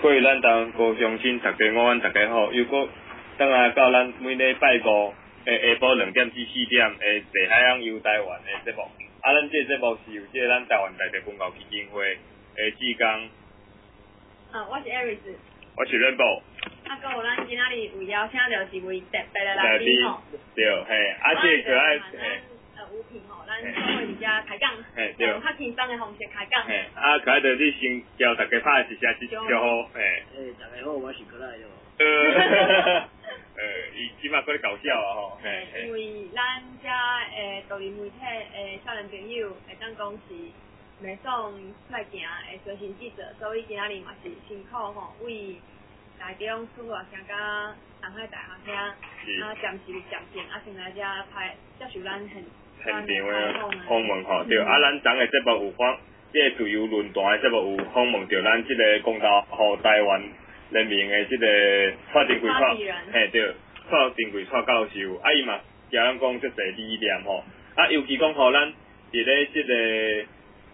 各位咱台湾高乡亲，大家午安，大家好。又搁等下到咱每礼拜五下晡2点至4点地海洋游台湾的节目。啊，咱这个节目是由这咱台湾在地文教基金会志工。 我是 Aris。 我是 Rainbow。 啊，搁有咱今仔日有邀请到一位特别的来宾吼。 对，嘿，啊，这可爱吴平吼，咱做伙伫遮开讲， 对， 用较轻松的方式开讲。 嘿，啊，可爱的你先交大家拍一下招呼，嘿。 大家好，我是可爱哟。 伊即马搁咧搞笑啊吼。 因为咱遮独立媒体少年朋友会当讲是袂爽出来行随行记者，所以今仔日嘛是辛苦吼，为台中出外城甲东海大学遐暂时暂停，先来遮拍接受咱现场的访问吼，对，咱昨个节目有访，这个自由论坛的节目有访问到咱即个公道互台湾人民的即个蔡定贵嘿对，蔡定贵蔡教授，伊嘛教咱讲即个理念吼，尤其讲互咱伫咧即个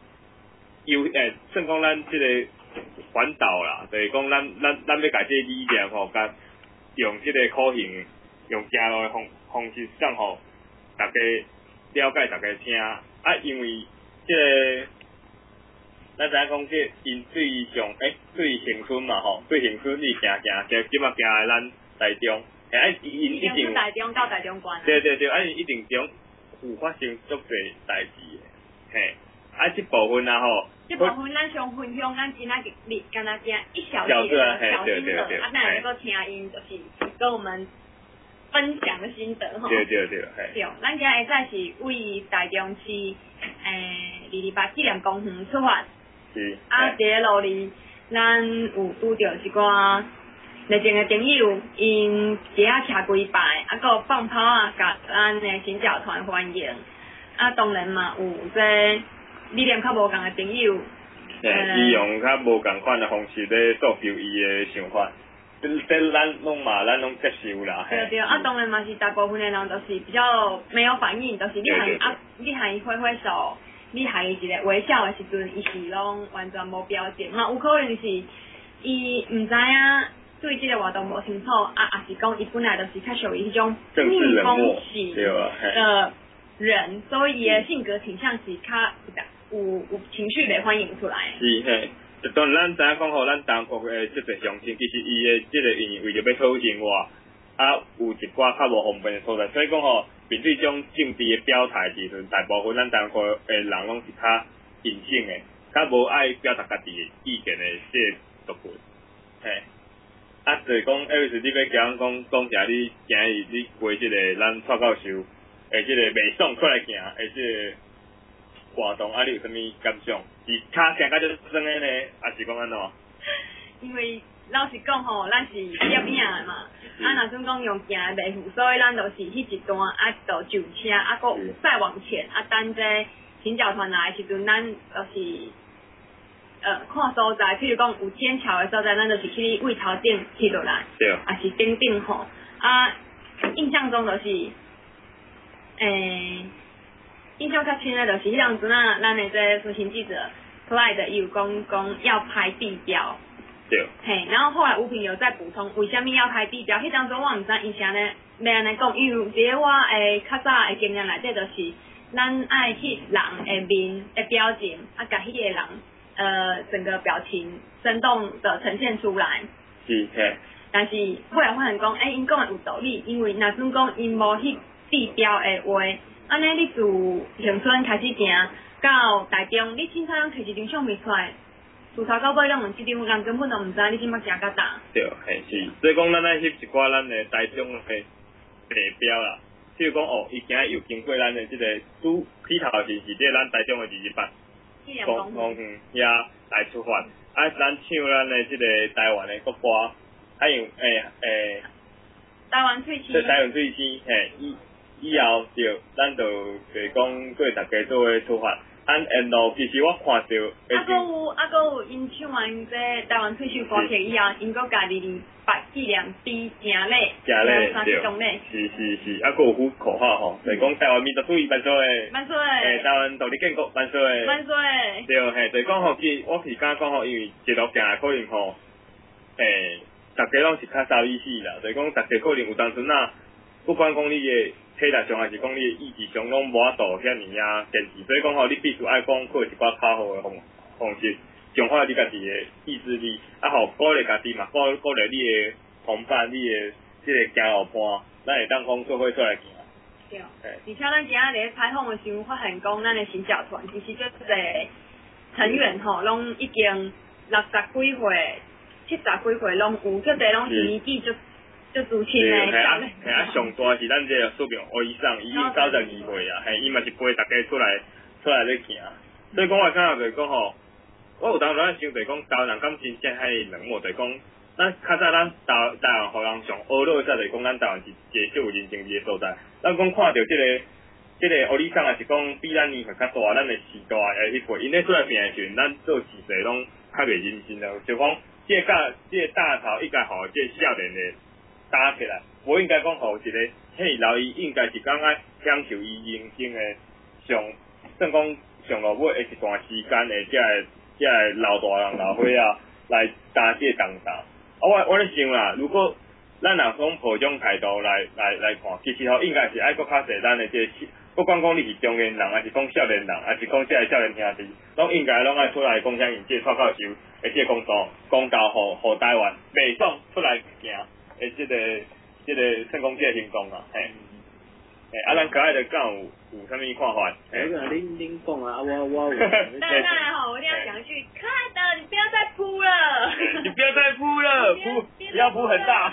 算讲咱即个环岛啦，就是讲咱要甲即个理念吼，甲用即个可行用行路的方式，上互大家了解，大家听。因为即个咱知影讲即因对上对恒春嘛吼，对恒春你行，即马行来咱台中，因一定台中到台中关。 对，因一定中有发生足侪代志的，嘿，即部分啊吼。 这部分咱想分享，咱今仔日敢若听一小节的小心得，咱能够听因就是跟我们分享的心得吼。 对， 对，咱今日会使是为台中市228纪念公园出发。 是。 伫咧路里，咱有拄着一寡热情的朋友，因伫遐车规排，佮有放炮甲咱的行脚团欢迎。当然嘛有这理念较无共的朋友， 伊用较无共款的方式咧诉求伊的想法，咱拢接受啦。 对，当然嘛是大部分的人都是比较没有反应，都是你喊伊挥手，你喊伊一个微笑的时阵，伊是拢完全无表情。嘛有可能是伊毋知影对这个活动无清楚，也是讲伊本来就是较属于迄种逆风型的人，所以伊的性格倾向是较有情绪来反映出来。 是嘿，当然咱知影讲吼，咱中国的即个乡亲，其实伊的即个因为着要讨生活，有一寡较无方便的所在，所以讲吼，面对这种政治的表态时阵，大部分咱中国的人拢是较隐性的，较无爱表达家己的意见的即个族群，嘿。就是讲，你要讲啥？你今日你陪即个咱蔡教授即个袂爽出来行即个活动，你有啥物感想？是卡行甲足酸的呢，还是讲安怎？ 因为老实讲吼，咱是摄影的嘛，若算讲用行的袂赴，所以咱就是迄一段就上车，佮有再往前，等这行脚团来的时阵，咱就是看所在，譬如讲有天桥的所在，咱就是去位头顶去落来， 对， 也是顶吼。印象中就是印象较深的就是迄样子咱的这随行记者出来的有讲要拍地标， 对， 嘿，然后后来吴平有在补充为什么要拍地标，迄当中我毋知伊是安尼要安尼讲，因为伫我较早的经验内底就是咱爱翕人的面的表情，甲迄个人整个表情生动的呈现出来。 是嘿。 但是后来发现讲，因讲的有道理，因为若算讲因无翕地标的话，安尼你自恒春开始行到台中，你凊彩摕一张相片出来，自头到尾咱问即张人根本都毋知你即摆行到倒。 对，嘿是，所以讲咱爱翕一寡咱的台中的地标啦，譬如讲伊今日又经过咱的即个起头是即咱台中的28公园遐来出发，咱唱咱的即个台湾的国歌，用台湾喙齿， 台湾喙齿，嘿，以后就咱就是讲对大家做伙出发。沿路其实我看到， 还有因唱完这台湾喙齿歌曲以后，因佫家己228纪念碑行礼，30公里。 是，还佫有副口号吼，就是讲台湾民族主义万岁，台湾独立建国万岁， 万岁。 对，嘿，就是讲吼，其实我是敢讲吼，因为一路行来可能吼， 大家拢是较傻理死啦，就是讲大家可能有当时呐，不管讲你的体力上还是讲你的意志上，拢无法度遐尔啊坚持，所以讲吼，你必须爱讲靠一寡较好的方式，强化你家己的意志力，啊，互鼓励家己嘛，鼓励你的同伴，你的即个行路伴，咱会当讲做伙出来行。 对，而且咱今仔日采访的时候发现讲，咱的新社团其实就是成员吼，拢已经60几岁、70几岁拢有，足侪拢是年纪就资深的。 嘿啊，上大是咱这个数名以上，伊92岁啊，伊嘛是陪大家出来咧行。所以讲我感觉就是讲吼，我有当时想就是讲，台湾人敢真正遐冷漠，就是讲，咱较早咱台湾互人上恶落下就是讲，咱台湾是一个最有人情味的所在。咱讲看到这个乌里桑也是讲比咱年岁较大，咱的时代迄岁，因咧出来拼的时阵，咱做事势拢较袂认真咯。就讲这个大潮应该互这个少年的打起来，无应该讲互一个迄老伊应该是讲爱享受伊人生的算讲上落尾的一段时间的这个老大人老岁啊来担这个重担。我咧想啦，如果咱若讲抱种态度来看，其实吼应该是爱搁较侪咱的这个，不管讲你是中年人，还是讲少年人，还是讲这个少年兄弟，拢应该拢爱出来贡献因这个蔡教授的这个公道，互台湾袂爽出来行的这个算讲这个行动啊，嘿，咱可爱的讲有啥物看法？ 恁讲啊，我有。 那吼，我一定要讲一句，可爱的，你不要再扑了。 你不要再扑了，不要扑很大。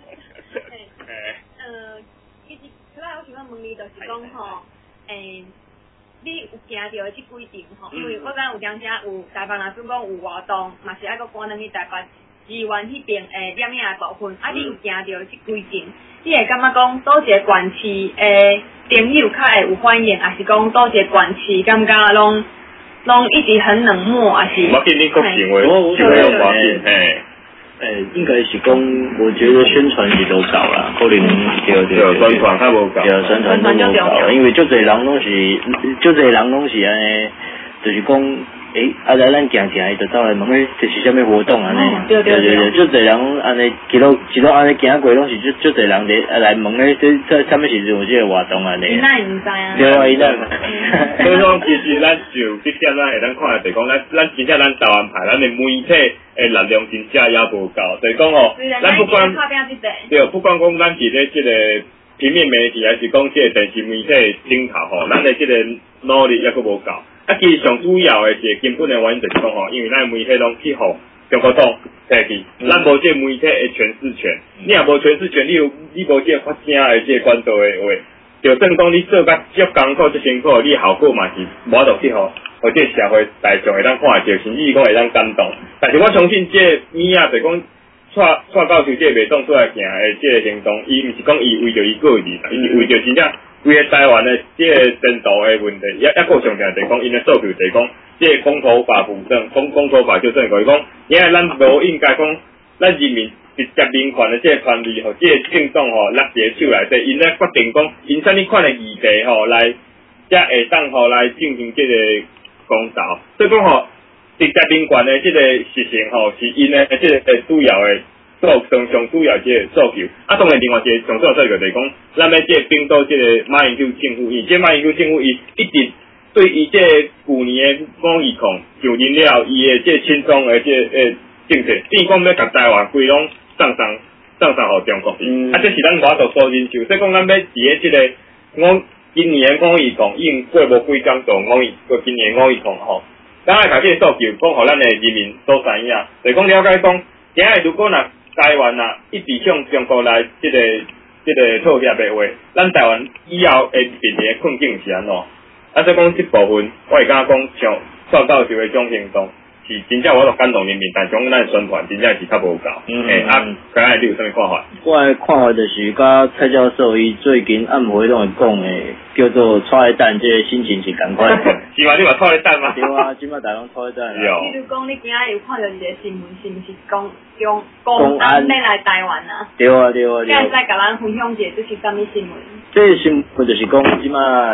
其实可爱，我想要问你，就是讲吼，你有行到这几场吼，因为我敢有当时有台北若算讲有活动，嘛是爱搁赶转去台北支援迄边摄影的部分，你有行到这几场，你会感觉讲倒一个县市朋友较会有反应，还是讲倒一个县市感觉拢一直很冷漠，还是？ 我给你个行为，就没有发现， 应该是讲，我觉得宣传是都搞啦，可能对宣传较无搞， 对宣传都无搞，因为足侪人拢是安尼，就是讲。来咱行行，就走来问这是啥物活动安尼？ 对， 足侪人安尼一路安尼行过，拢是足侪人来问这啥物时阵有这个活动安尼？ 因咱唔知啊。 对啊，因咱。 所以讲，其实咱就这点咱会当看就是讲，咱真正咱台湾派，咱的媒体的力量真正也无够，就是讲吼，咱不管对，不管讲咱伫咧这个平面媒体，还是讲这个电视媒体顶头吼，咱的这个努力也佫无够。其实上主要的一个根本的原因就是讲吼，因为咱媒体拢去互中国党摕去，咱无这媒体的诠释权，你也无诠释权，你无这发声的这管道的话，就算讲你做甲足艰苦足辛苦，你效果嘛是无法度去互这社会大众会当看得到，甚至讲会当感动。但是我相信这物啊，就是讲蔡教授这袂当出来行的这个行动，伊毋是讲伊为着伊个人，伊是为着真正。规个台湾的这个制度的问题，也个上正就是讲，因的诉求就是讲，这个公投法扶正，公投法就正就是讲，因为咱无应该讲，咱人民直接民权的这个权利，这个政党拿伫手内底，因咧决定讲，因啥物款的议题来，才会当来进行这个公投。所以讲直接民权的这个实行是因的这个主要的。上主要这个诉求，当然另外一个上主要诉求就是讲，咱要这个并到这个马英九政府，这马英九政府伊一直对伊这旧年的5亿控就认了伊的这轻松的这政策，等于讲要甲台湾规拢送互中国去，这是咱我所忍受。所以讲咱要伫咧这个今年的5亿控已经过无几天做今年5亿控咱爱甲这个诉求讲互咱的人民都知影，就是讲了解讲，今日如果台湾一直向中国来这个妥协的话，咱台湾以后会面临的困境是安怎？所以讲这部分，我会感觉讲像蔡教授的种行动，是真正我都感动人民，但种咱宣传真正是较无够。可爱你有啥物看法？ 我的看法就是，甲蔡教授伊最近暗暝拢会讲的，叫做炒蛋，这个心情是同款。 是嘛？你嘛炒蛋吗？ 对啊，即摆大家拢炒蛋。 比如讲，你今仔有看到一个新闻，是毋是讲公安要来台湾啊？ 对啊。敢会使甲咱分享一下，这是啥物新闻？ 这个新闻就是讲，即摆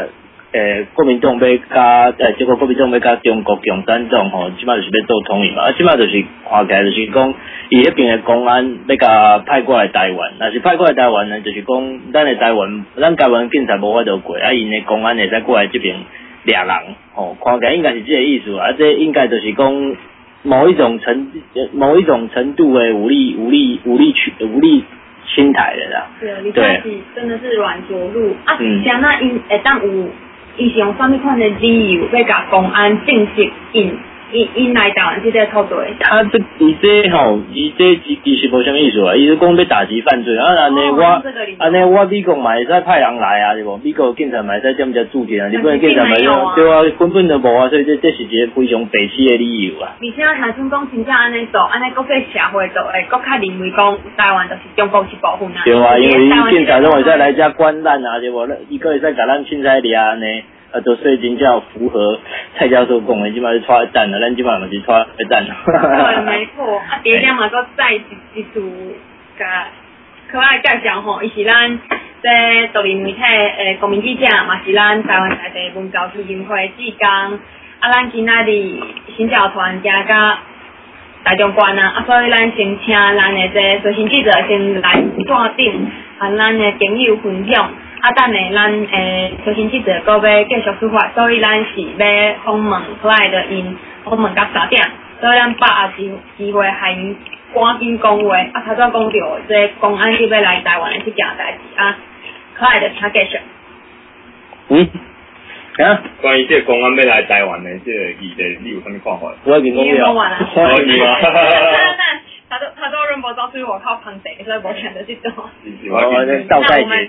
国民党要甲结果国民党要甲中国共产党吼，即摆就是要做统一嘛，啊，即摆就是看起来就是讲，伊迄边的公安要甲派过来台湾，若是派过来台湾呢，就是讲咱台湾警察无法度过，啊，因的公安会使过来这边抓人，吼，看起来应该是这个意思啊，这应该就是讲某一种程度的武力侵台的啦。 对，你看是真的是软着陆啊，像那因会当有。伊是用啥物款的理由要甲公安正式引来台湾这个土地？ 啊，伊这其实无啥意思啊，伊是讲要打击犯罪啊，安尼我美国嘛会使派人来啊，对无？美国警察嘛会使踮遮驻点啊，日本警察嘛对啊，根本就无啊，所以这是一个非常白痴的理由啊。 而且若像讲真正安尼做，安尼国际社会就会更较认为讲台湾就是中国一部分啊。对啊，因为警察拢会使来遮关咱啊，对无？伊个会使甲咱凊彩掠安尼。就所以真正符合蔡教授讲的，即摆是拖蛋啊，咱即摆嘛是拖蛋。 对，没错。啊，第二嘛，搁再一组甲可爱介绍吼，伊是咱这独立媒体公民记者，嘛是咱台湾在地文教基金会志工。啊，咱今仔日新教团加甲大中关啊，所以咱先请咱的这随行记者先来线顶，和咱的朋友分享。啊，等下咱随行记者搁要继续出发，所以咱是要访问可爱的因，访问到3点，所以咱把握机会喊因赶紧讲话。啊，头先讲到这公安要来台湾的这件代志啊，可爱的请继续。 关于这个公安要来台湾的这个议题，你有啥物看法？ 我已经讲完了。 可以吗？ 他都认不到，所以我靠旁谁，所以我选择去做。 倒带节，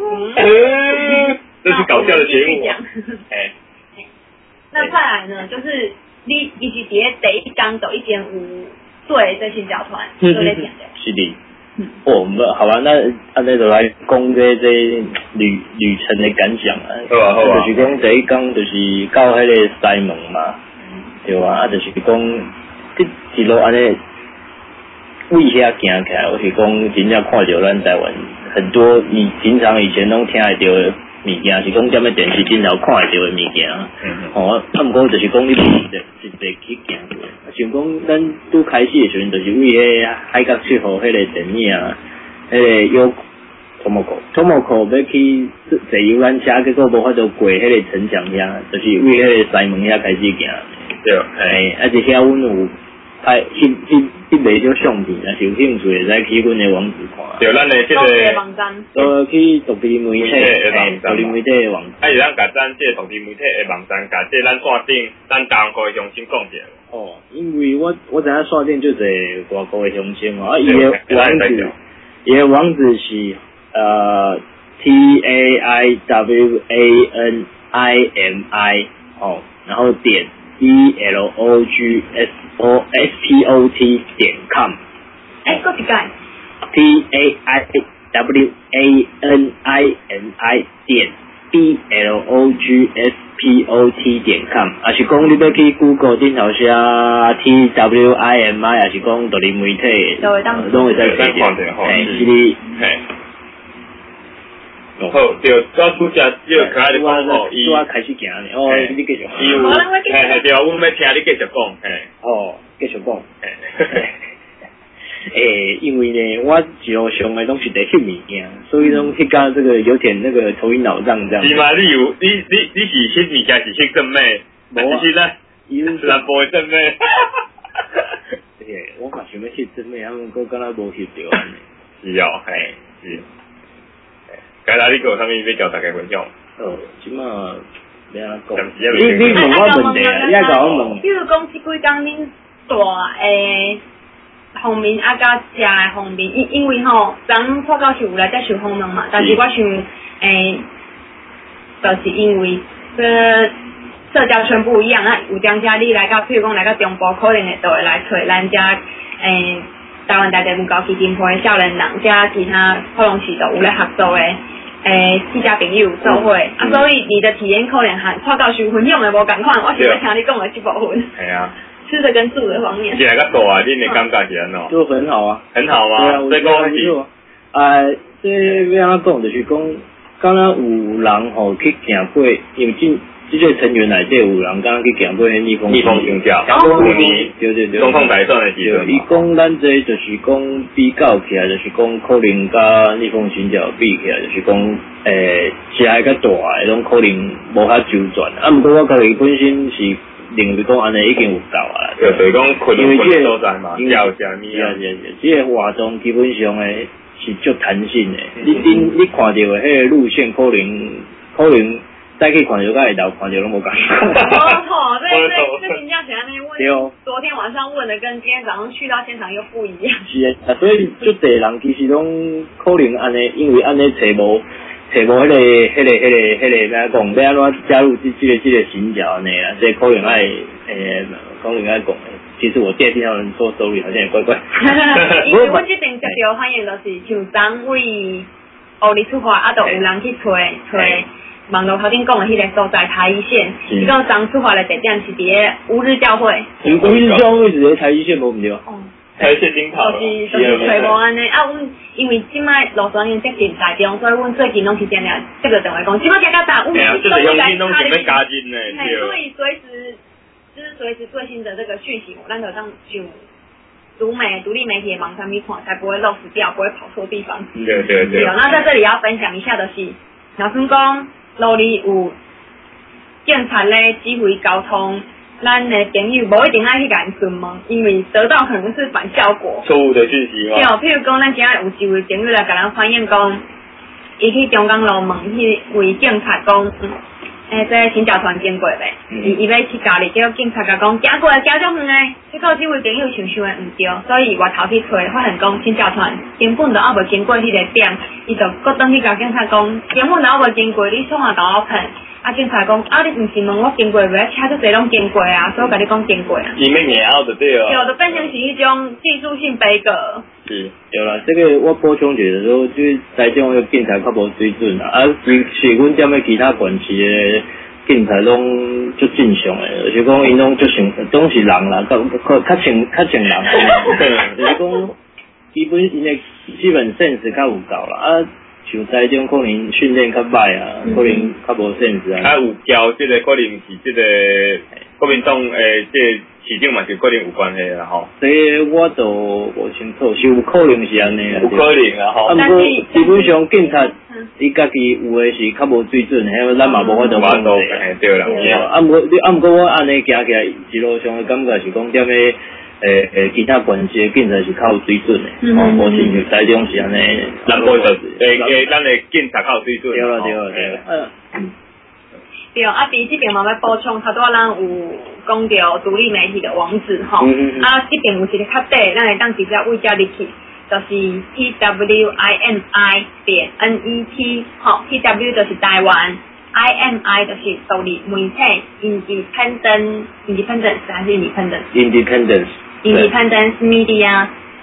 这是搞笑的节目。 那再来呢，就是你是伫第一天就已经有做这新教团，做咧讲的。 是的。好吧，那就来讲这旅程的感想啊。好啊。就是讲第一天就是到迄个西门嘛，对啊，就是讲一路安尼。为遐行起来，我是讲真正看到咱台湾很多平常以前拢听会到的物件，是讲踮咧电视顶头看会到的物件。啊，毋过就是讲你一直去行过，像讲咱拄开始的时阵，就是为迄海角七号迄个电影啊，迄个有Tomoko要去坐游览车，结果无法度过迄个城墙遐，就是为迄个西门遐开始行。对，而且遐阮有。迄袂少相片，若是有兴趣会使去阮的网址看。 对，咱的这个网站。 去独立媒体的网站。 啊，是咱甲咱这独立媒体的网站，甲这咱线顶，咱当国的乡亲讲者。 哦，因为我知影线顶就侪外国的乡亲啊，伊的网址是TAIWANIMI 哦，然后点。ELOGSPOT.com， 搁一改 TAIWANI.BLOGSPOT.com， 也是讲你要去 Google 顶头写 TWIMI， 也是讲独立媒体， 都会在看到， 是的， 好，就到拄只这可爱的讲吼， 伊开始行呢，你继续。 对，我要听你继续讲， 继续讲，因为呢，我一路上的拢是在翕物件，所以拢翕到这个有点那个头晕脑胀这样。 是嘛？你是翕物件是翕正妹，还是呢？南部的正妹。 我嘛想要翕正妹，他们讲敢若无翕到安尼。 是哦，是。该哪里有啥物要交大家分享？ 即马要安怎讲？你问我问题啊，你爱甲我问。 比如讲，即几工恁大方面啊，甲食的方面，因为吼，咱破教是有来在受访问嘛，但是我想就是因为社交圈不一样啊，有当家你来到，譬如讲来到中部，可能就会来找咱家台湾在地文教基金会少年人，加其他可能是都有咧合作的。自家朋友做伙，所以你的体验可能和破教授分享的无共款，我想要听你讲的这部分。 系啊， 吃的跟住的方面。 现在较大啊，恁的感觉是安怎？ 就很好啊， 很好啊。 对啊，这个这要安怎讲？就是讲， 敢若有人吼去行过，因为这个成员内底有人敢若去行过逆风行脚，对， 总统大选的时阵， 伊讲咱这就是讲比较起来，就是讲可能甲逆风行脚比起来，就是讲车较大诶，拢可能无遐周转。啊，毋过我家己本身是认为讲安尼已经有够啊。 对，所以讲可能个所在嘛，叫啥物啊？ 这个活动基本上诶是足弹性诶。你看到诶迄个路线，可能。再去看就跟下头看就拢无共。 错，这评价起来那问，昨天晚上问的跟今天早上去到现场又不一样。 是啊，所以足侪人其实拢可能安尼，因为安尼找无迄个哪讲要安怎加入这个行脚安尼啊，这可能爱可能爱讲。其实我电听到人说收入好像也怪怪。 因为我这边接到反映就是像张为乌里出发，啊，都有人去找。网络头顶讲的迄个所在台一线，伊讲张出发的地点是伫个乌日教会。 乌日教会是伫台一线无毋对？哦， 台一线顶头。 就是找无安尼，啊，阮因为即摆路线因接近台中，所以阮最近拢是定定接着电话讲，即摆加到大， 这个用心拢是要加进的。 所以随时最新的这个讯息，咱就当上独立媒体的网上面看，才不会漏失掉，不会跑错地方。 对。 那在这里要分享一下的是，老孙讲。路里有警察咧指挥交通，咱的朋友无一定爱去甲因询问，因为得到可能是反效果。 错误的讯息嘛。 对，譬如讲，咱今日有一位朋友来甲咱反映讲，伊去中港路问迄位警察讲，这新脚团经过未？伊要去家里，结果警察甲讲，行过加足远诶。结果这位朋友想想诶毋对，所以外头去找，发现讲新脚团根本就还无经过迄个点，伊就搁转去甲警察讲，根本就还无经过，你创啥甲我骗？啊，警察讲，啊，你毋是问我经过未？车足侪拢经过啊，所以我甲你讲经过啊。 伊要硬拗就对了。 对，就变成是迄种技术性背个。 是，对啦，这个我补充一下说，就是台中个警察较无水准啊，是阮踮咧其他县市诶。警察拢足正常诶，就是讲因拢足像总是人啦，较像人，就是讲基本因诶基本 sense 较有够啦，啊像台中可能训练较歹啊，可能较无 sense 啊。 有交这个可能是这个国民党这市长嘛是可能有关系啦吼。 这我就无清楚，是有可能是安尼啦。 有可能啊吼。 啊，不过基本上警察伊家己有诶是较无水准诶，咱嘛无法度讲对啦。 啊，毋过我安尼行起来一路上诶感觉是讲踮咧。其他县市警察是较有水准的，无亲像台中是安尼。 南部就是咱的警察较有水准。 对啦。 对，啊，伫这边嘛要补充，头拄仔咱有讲到独立媒体的网址吼，啊，这边有一个较短，咱会当直接为遮入去，就是 twimi.net 吼 ，tw 就是台湾 ，imi 就是独立媒体 ，independence 还是 independence media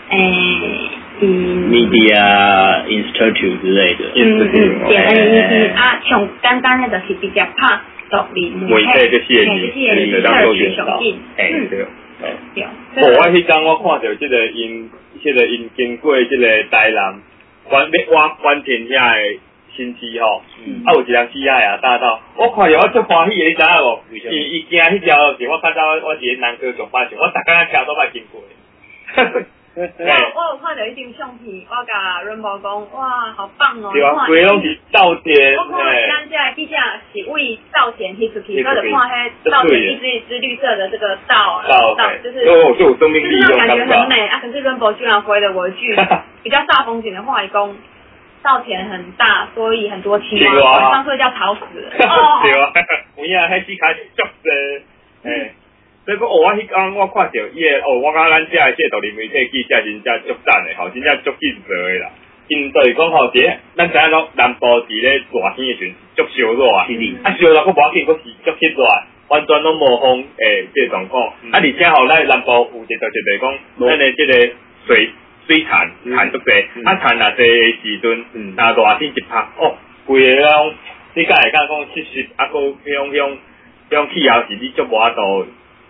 media institute 之类的。 NET 啊，上简单的就是直接拍独立媒体这些上紧。 对。我迄天我看到这个因经过这个台南关田遐的新市吼，啊有一辆死海啊大道，我看着我足欢喜的，你知影无？伊行迄条路是我较早我伫南科上班时，我逐工车都捌经过。 我有看到一张相片，我甲 Rainbow 讲，哇，好棒哦！ 对啊，规拢是稻田。 我看咱这记者是为稻田踢出去，所以就看迄稻田一只绿色的这个稻，就是就有生命力， 就是那种感觉很美啊。可是 Rainbow 居然回了我一句比较煞风景的话，讲稻田很大，所以很多青蛙，晚上睡觉吵死了。哦， 对啊，有影迄时开始足多，所以讲，我迄天我看到伊个我感觉咱遮个这独立媒体记者真正足赞的吼，真正足尽责的啦。因就是讲吼，咱知影讲南部伫咧大天的时阵足烧热啊，烧热佫无要紧，佫是足热热，完全拢无风这个状况。而且吼，咱南部有一个特色就是讲，咱的这个水潭足济，潭若济的时阵，若热天一拍，规个拢你敢会讲湿，佫向气候是你足无法度。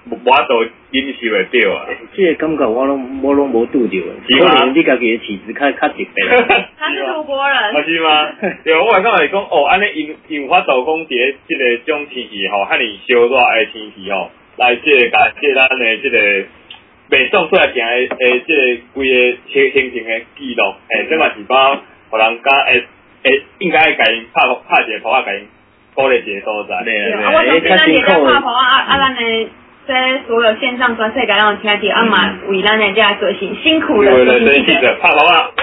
无法度忍受会着啊。 这个感觉我拢无拄着，可能你家己的体质较特别。 他是中国人。 啊是吗？对，我感觉是讲哦，安尼因法度讲伫即个种天气吼，遐尼烧热的天气吼，来即个甲咱的即个袂爽出来行的即个规个形成的记录，这嘛是帮互人家应该甲因拍一个扑啊，甲因鼓励一个所在。 对，我相信咱也在拍扑啊，咱的。这所有线上全世界让听到，嘛为咱的这做行辛苦的做行记者， 拍跑啊！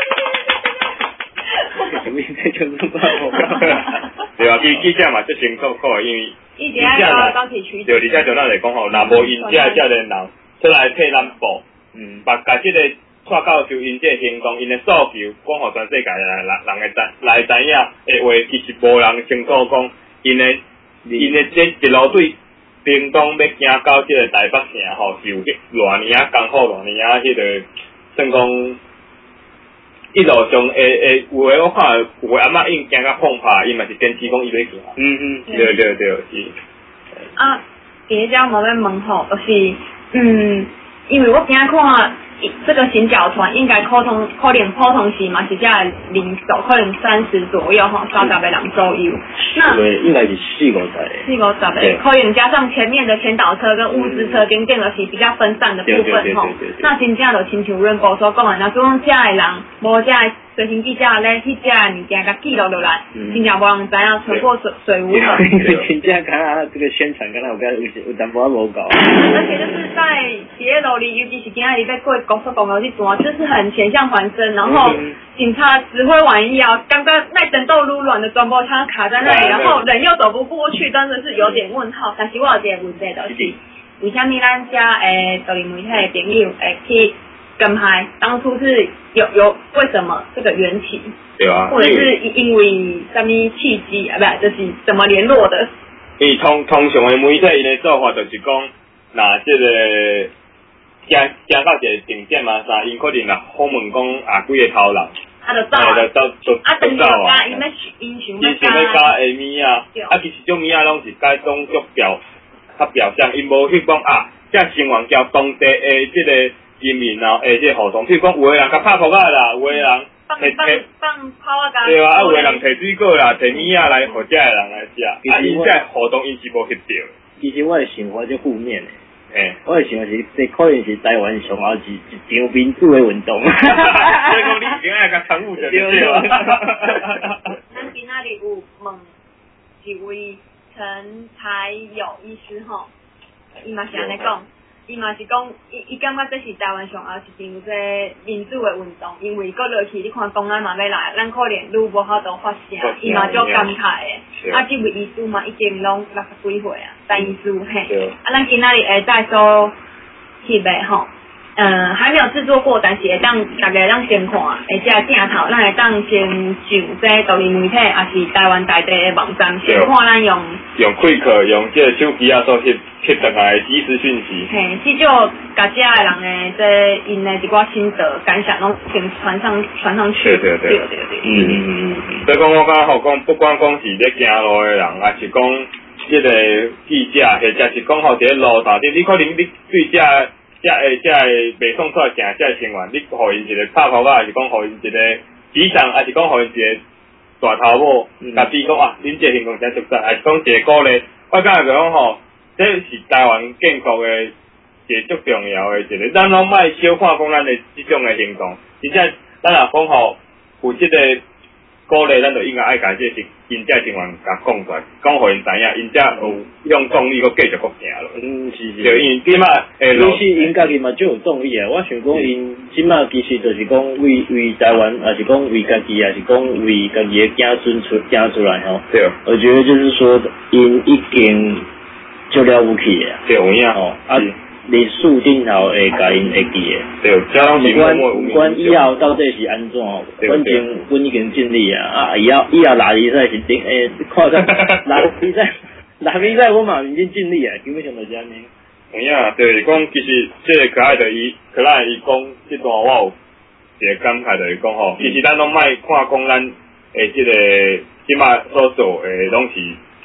什么意思？就是拍跑。 对啊，记者嘛最辛苦的，因为一直要高铁取对，而且就咱来讲吼，若无因遮人出来替咱报，把即个蔡教授因这行动，因的诉求，讲互全世界人会来知影的话，其实无人清楚讲因的这一路对。屏东要行到即个台北城吼，是有偌年啊艰苦，偌年啊迄个算讲一路上有诶我看有诶阿嬷已经行到碰拍，伊嘛是坚持讲伊要行。对是。 啊，第一只无要问吼，就是因为我今仔看这个行脚团应该可能普通时嘛是这人数可能30左右吼，30个人左右。那对，应该是40-50个。 40-50个，可能加上前面的前导车跟物资车，跟就是比较分散的部分吼。那真正就亲像阮哥所讲的，若种遮的人无遮随行记者咧去遮的物件甲记录落来，真正无人知影穿过水无痕。 真正敢若这个宣传，敢若有淡薄无够。 而且就是在铁路里，尤其是今仔日在过高速公路这段，就是很险象环生，然后警察指挥完以后，刚刚那争斗撸乱的转播枪卡在那里，然后人又走不过去，真的是有点问号。但是我有一个问题就是，为什么咱家独立媒体的朋友去跟拍？当初是有为什么这个缘起？ 对啊。 或者是因为什么契机啊？不，就是怎么联络的？ 因为通常的媒体因的做法就是讲，那这个行到一个定点嘛，啥，因可能啦访问讲几个头人。 他就走啊！ 等于加因想要加下物啊，其实种物啊拢是该种足较表象，因无去讲这新闻交当地的即个人民啊，即个互动，譬如讲有个人甲拍扑啊啦，有个人放炮啊， 对啊，有个人摕水果啦，摕物啊来互遮个人来食，因这互动因是无翕到。 其实我的想法就负面的。我的想法是，这可能是台湾上后一场民主的运动。所以讲你今仔甲参与就对了。 咱今仔日有问一位陈才友医师吼，伊嘛是安尼讲，伊嘛是讲，伊感觉这是台湾上后一场这民主的运动，因为搁落去你看公安嘛要来，咱可能愈无法度发声，伊嘛足感慨的。这位医师嘛已经拢60几岁啊，陈医师嘿。咱今仔日会再做翕的吼，还没有制作过，但是会当大家当先看，而且镜头咱会当先上这独立媒体，也是台湾在地的网站，先看咱用 Quick 用这个手机啊所翕转来即时讯息。 嘿，至少甲遮的人的这因的一寡心得感想，拢先传上去。对。 所以讲我感觉吼，讲不管讲是咧行路的人，还是讲这个记者，或者是讲吼伫咧路头顶，你可能你对这袂爽出来行这新闻，你互因一个拍头啊，还是讲互因一个指掌，还是讲互因一个大头某，甲比讲恁这行动真实在，还是讲一个鼓励。我感觉讲吼，这是台湾建国的一个足重要的一个，咱拢莫小看讲咱的这种的行动，而且咱若讲吼有这个鼓励，咱就应该爱甲这因这新闻甲讲出来，讲互因知影，因这有向动力，佮继续佮行咯。是。就因即马其实因家己嘛就有动力啊。我想讲因即马其实就是讲为台湾，还是讲为家己，还是讲为家己的子孙行出来吼。 对。 我觉得就是说，因已经就了不起啊。 对，有影吼。 历史顶头会甲因会记诶。 对， 不管以后到底是安怎哦，反正阮已经尽力啊。以后拉比赛是看个拉比赛我嘛已经尽力啊，基本上就是安尼。 有影，就是讲其实这个可爱的伊讲这段我有一个感慨，就是讲吼，其实咱拢莫看讲咱这个即马所做诶拢是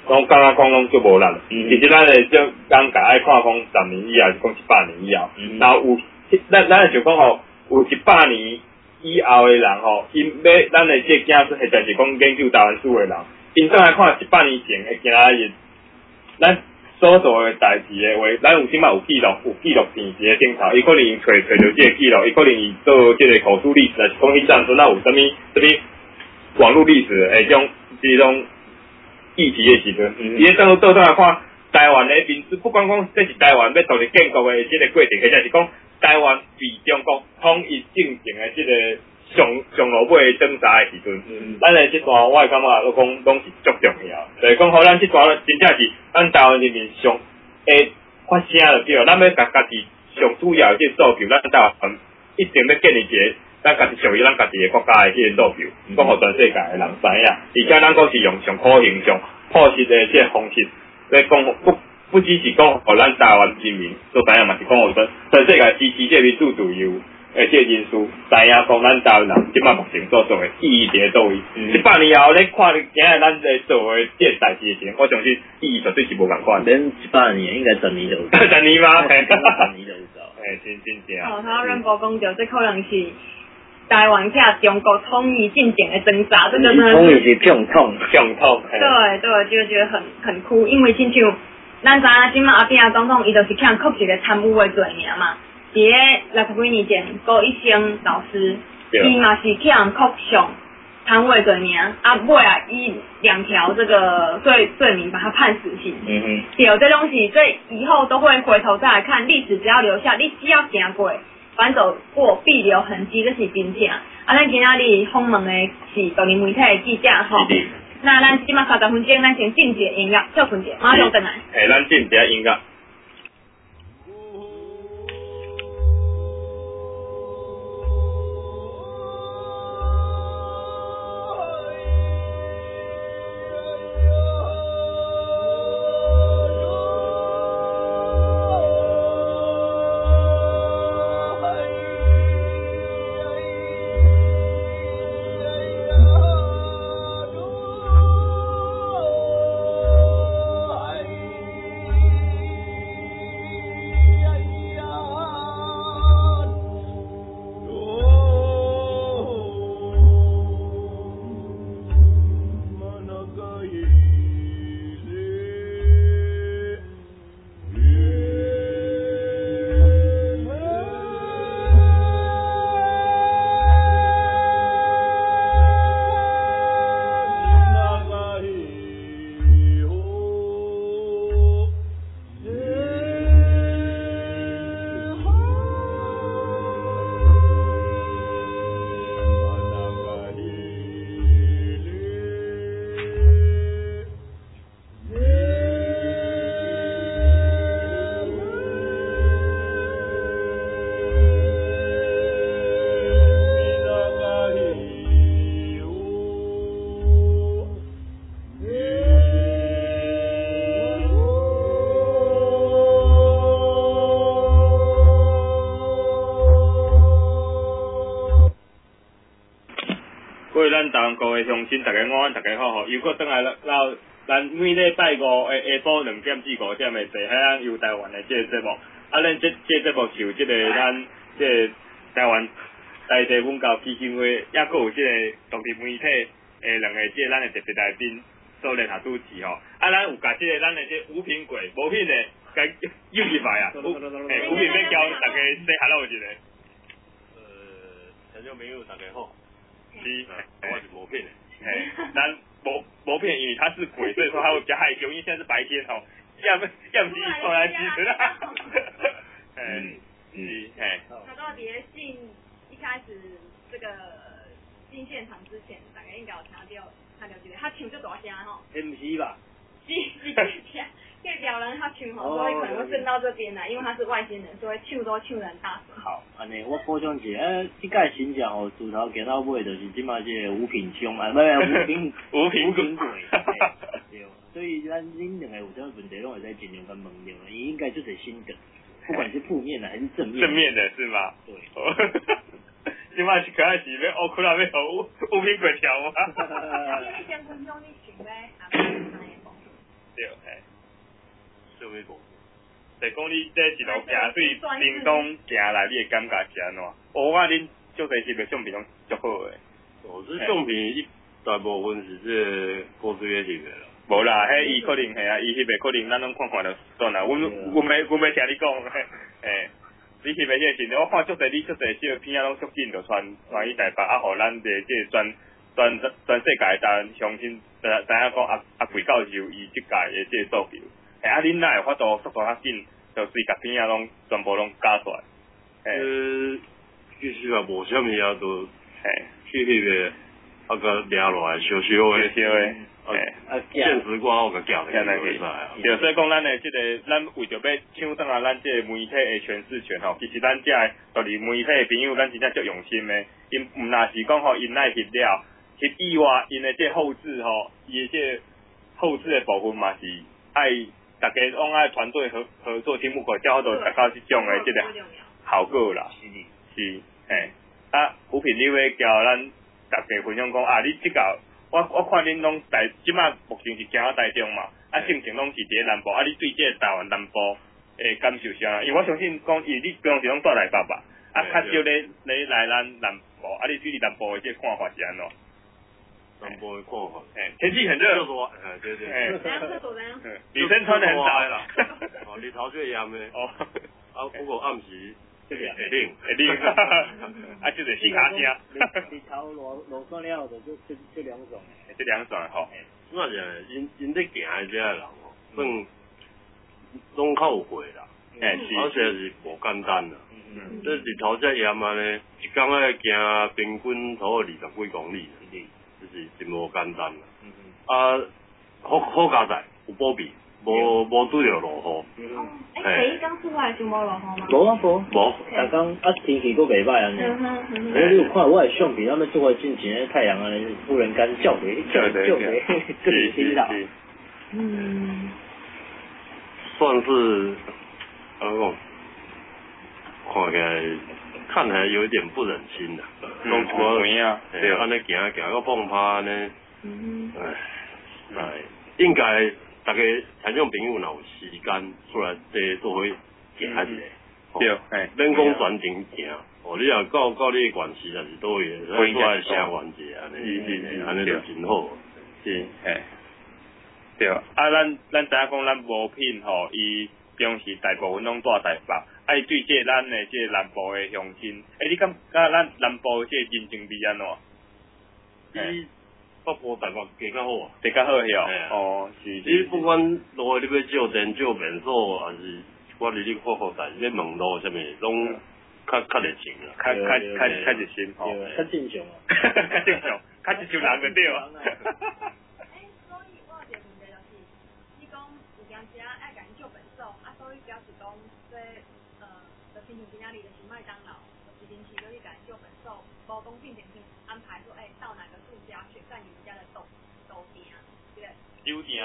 拢感觉讲拢足无力。其实咱诶种讲甲爱看讲10年以后，是讲100年以后。然后有咱就讲吼，有100年以后诶人吼，因要咱诶即个囝实在是讲研究台湾史诶人，因再来看100年前诶今仔日，咱所做诶代志诶话，咱有即摆有记录片一个顶头，伊可能找着即个记录，伊可能伊做即个口述历史，是讲迄阵阵啊有啥物网络历史诶种即种议题诶时阵，伊咧倒来看台湾诶民主，不管讲这是台湾要独立建国诶即个过程，或者是讲台湾被中国统一进程诶即个上落尾挣扎诶时阵，咱诶即段我会感觉拢是足重要，就是讲互咱即段真正是咱台湾人民上会发声就对了，咱要甲家己上主要诶即个诉求，咱台湾一定要建立一个咱家己属于咱家己诶国家诶即个诉求，讲互全世界诶人知影，而且咱阁是用上可行上朴实诶即个方式来讲不只是讲互咱台湾人民所知影，嘛是讲互全世界支持即个民主自由诶即个因素，知影讲咱台湾人即摆目前所做诶意义伫咧倒位。100年后咧看今日咱咧做诶即个代志诶时，我相信意义绝对是无共款。 连100年应该10年就有。 10年吗？10 年就有走。 真正。 哦，他任波讲着，这可能是台湾甲中国统一进程的挣扎，这个真的统一是共统。 对，就觉得很酷，因为亲像咱知影即马阿扁总统，伊就是欠酷一个参与的罪名嘛。伫咧60几年前，高一生老师，伊嘛是欠酷上贪污的罪名，尾啊以2条这个罪名把他判死刑。对，这东西，所以以后都会回头再来看，历史只要留下，你只要行过。反走过必留痕迹，这是真正。咱今仔日访问的是独立媒体的记者吼。那咱即马30分钟，咱先进一个音乐，休困者，马上回来。 咱进一个音乐。咱台湾各位乡亲，大家午安，大家好吼！又搁转来到咱每礼拜5的下晡2点至5点的坐海游台湾的这个节目。咱这节目是由这个咱这个台湾在地文教基金会，也搁有这个独立媒体2个这个咱的特别来宾所联合主持吼。咱有甲这个咱的这吴品贵、无品的，甲又入来啊！吴品要交大家 say hello 一下。 听众朋友大家好。 是， 我是无骗的。 咱无骗，因为他是鬼，所以说他会比较害羞，因为现在是白天哦，要不是出来支持啦。 他到底进一开始这个进现场之前，大概应该有听到这个，他唱就大声吼。 不是吧？ 是。这表人他唱吼，所以可能会顺到这边来，因为他是外星人，所以唱都唱得很大声。 好，安尼我补充一下，这届新正吼，自头行到尾就是即马这个吴品兄，吴品贵，对，所以咱恁2个有啥问题，拢会使尽量跟问着，伊应该就是心得，不管是负面的还是正面。 正面的是吗？对。即马是可能是要乌哭啦，要互吴品贵跳吗？ 你先分享你想要阿爸什么无？ 就讲你这一路行对屏东行来，你的感觉是安怎？我看恁足侪翕的相片拢足好诶。 哦，这相片一大部分是这高水嘅翕的啦。 无啦，迄伊可能系啊，伊翕的可能咱拢看就算啦。阮袂听你讲，嘿，你翕的迄个时阵，我看足侪你足侪这片啊，拢足紧就传去台北，啊，互咱的这全世界咱乡亲知影讲啊贵教授伊即届的这诉求。啊，恁哪会法度速度较紧，就随甲片啊拢全部拢加出来。 其实也无啥物啊，都去迄个啊个抓落来烧烧的。现实过后，甲夹来去。 对，所以讲咱的这个，咱为着要抢转啊，咱这个媒体的诠释权吼，其实咱这就是媒体的朋友，咱真正足用心的。因毋若是讲吼，因爱翕了，翕以外，因的这后置吼，伊的这后置的部分嘛是爱大家拢爱团队合作，听不可才好度达到这种的这个效果啦。是，嘿，啊，扶贫你要交咱大家分享讲啊，你即个。我看恁拢即马目前是行到台中嘛，啊，性情拢是伫南部，啊，你对这个台湾南部诶感受啥？因为我相信讲，你平常时拢住台北吧，啊，较少咧来咱南部，啊，你对你南部的这个看法是安怎？ 南部的看法， 天气很热， 对， 女生穿得很少啦，哦，日头最炎的，哦，啊，不过暗时。会冷，啊，就是洗卡声。 日头落山了后就凉爽， 这凉爽吼。 那是因咧行的这些人吼，算拢较有过啦，而且是无简单啦。这日头这炎啊呢，一工要行平均头20几公里，就是真无简单啦。啊，好加载有保庇。无拄着落雨。 第一刚出来就无落雨吗？ 无，逐工啊天气佫袂歹安尼。你有看我的相片，他们做的进前太阳啊，忽然间照袂，就是天啦。 算是看起来看来有一点不忍心的。 弄出门啊， 对，安尼行到碰趴呢，应该。大家台中朋友若有时间出来做伙行下子， 对， 免讲全程行，你若到你关系也是倒位，出来声援一下，安尼就真好。 是，对，啊，咱知影讲咱无品吼，伊平时大部分拢住台北，啊，伊对这咱的这南部的乡亲，你感觉咱南部这人情味安怎？ 北部台北加较好啊， 加较好哟。哦，是。 你不管路你要借电、借便所，还是我哩你看看，但是要问路啥物，拢较热情啦， 较热心吼， 较正常啊， 较正常，较一像人就对啊。 所以我有一个问题就是，你讲有件事爱甲因借便所，啊，所以表示讲就亲像今仔日就是麦当劳，就是临时要去甲因借便所，无讲进前去安排说，到哪个住家去干你们家的豆丁，对不对？ 酒店，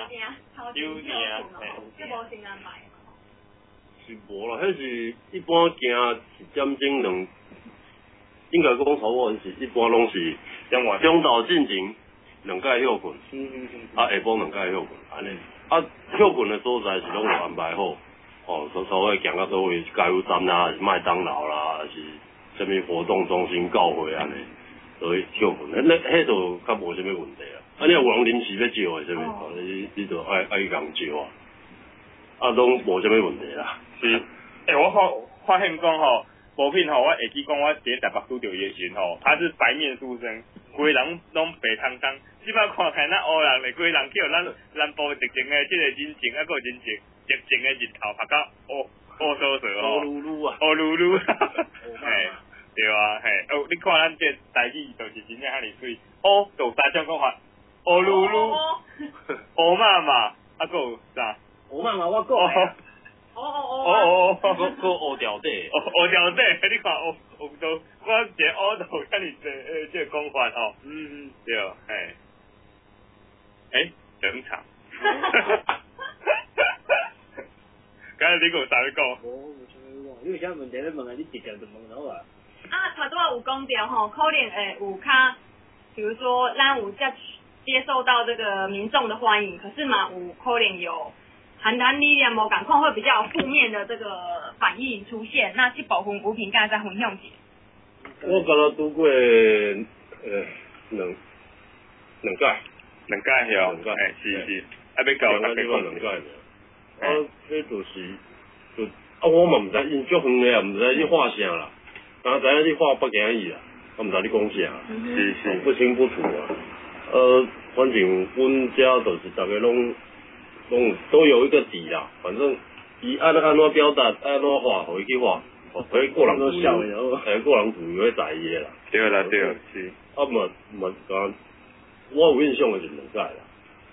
这无先安排。 是无啦，迄是一般行1点钟2，应该讲差不多是一般拢是中昼进前2届休困，啊下晡2届休困，安尼，啊休困的所在是拢有安排好，所谓行到所谓加油站啦，还是麦当劳啦，还是什么活动中心、教会安尼。所以休困，迄就较无啥物问题啊。啊，你有人临时要借的啥物，你就爱去共借啊，啊，拢无啥物问题啦。 是，我发现讲吼，无品吼，我会记讲我伫台北拄着伊的时吼，他是白面书生，规人拢白汤汤，即摆看起来那黑人嘞，规人叫咱南部直情的即个人情啊，个人情，直情的日头拍到乌索索吼， 乌噜噜啊， 乌噜噜，嘿。对啊，你看咱这台语就是真正遐尼水，就3种讲法，乌噜噜，乌妈妈，啊个有啥？ 乌妈妈我讲。 个乌条底， 乌条底，你看乌都，我一个乌都遐尼济这个讲法吼，对，整场，刚才你跟我啥物讲？ 你有啥问题要问啊？你直接就问好啊。 头拄有讲到吼，可能有较，比如说咱有接受到这个民众的欢迎，可是嘛有可能有含咱理念无共款，会比较负面的这个反应出现。那这部分有评价再分享一下。 我刚刚拄过两届哟，是，啊要搞大概讲两届这就是我嘛毋知因足远的啊，毋知你画啥啦，然后知影你画北京语啦，我毋知你讲啥， 是不清不楚啊。反正阮遮就是大家拢都有一个底啦，反正伊安怎表达，安怎画，互伊去画，互个人自由，个人自由去在意的啦。 对啦，是。 啊嘛讲，我有印象的是两届啦，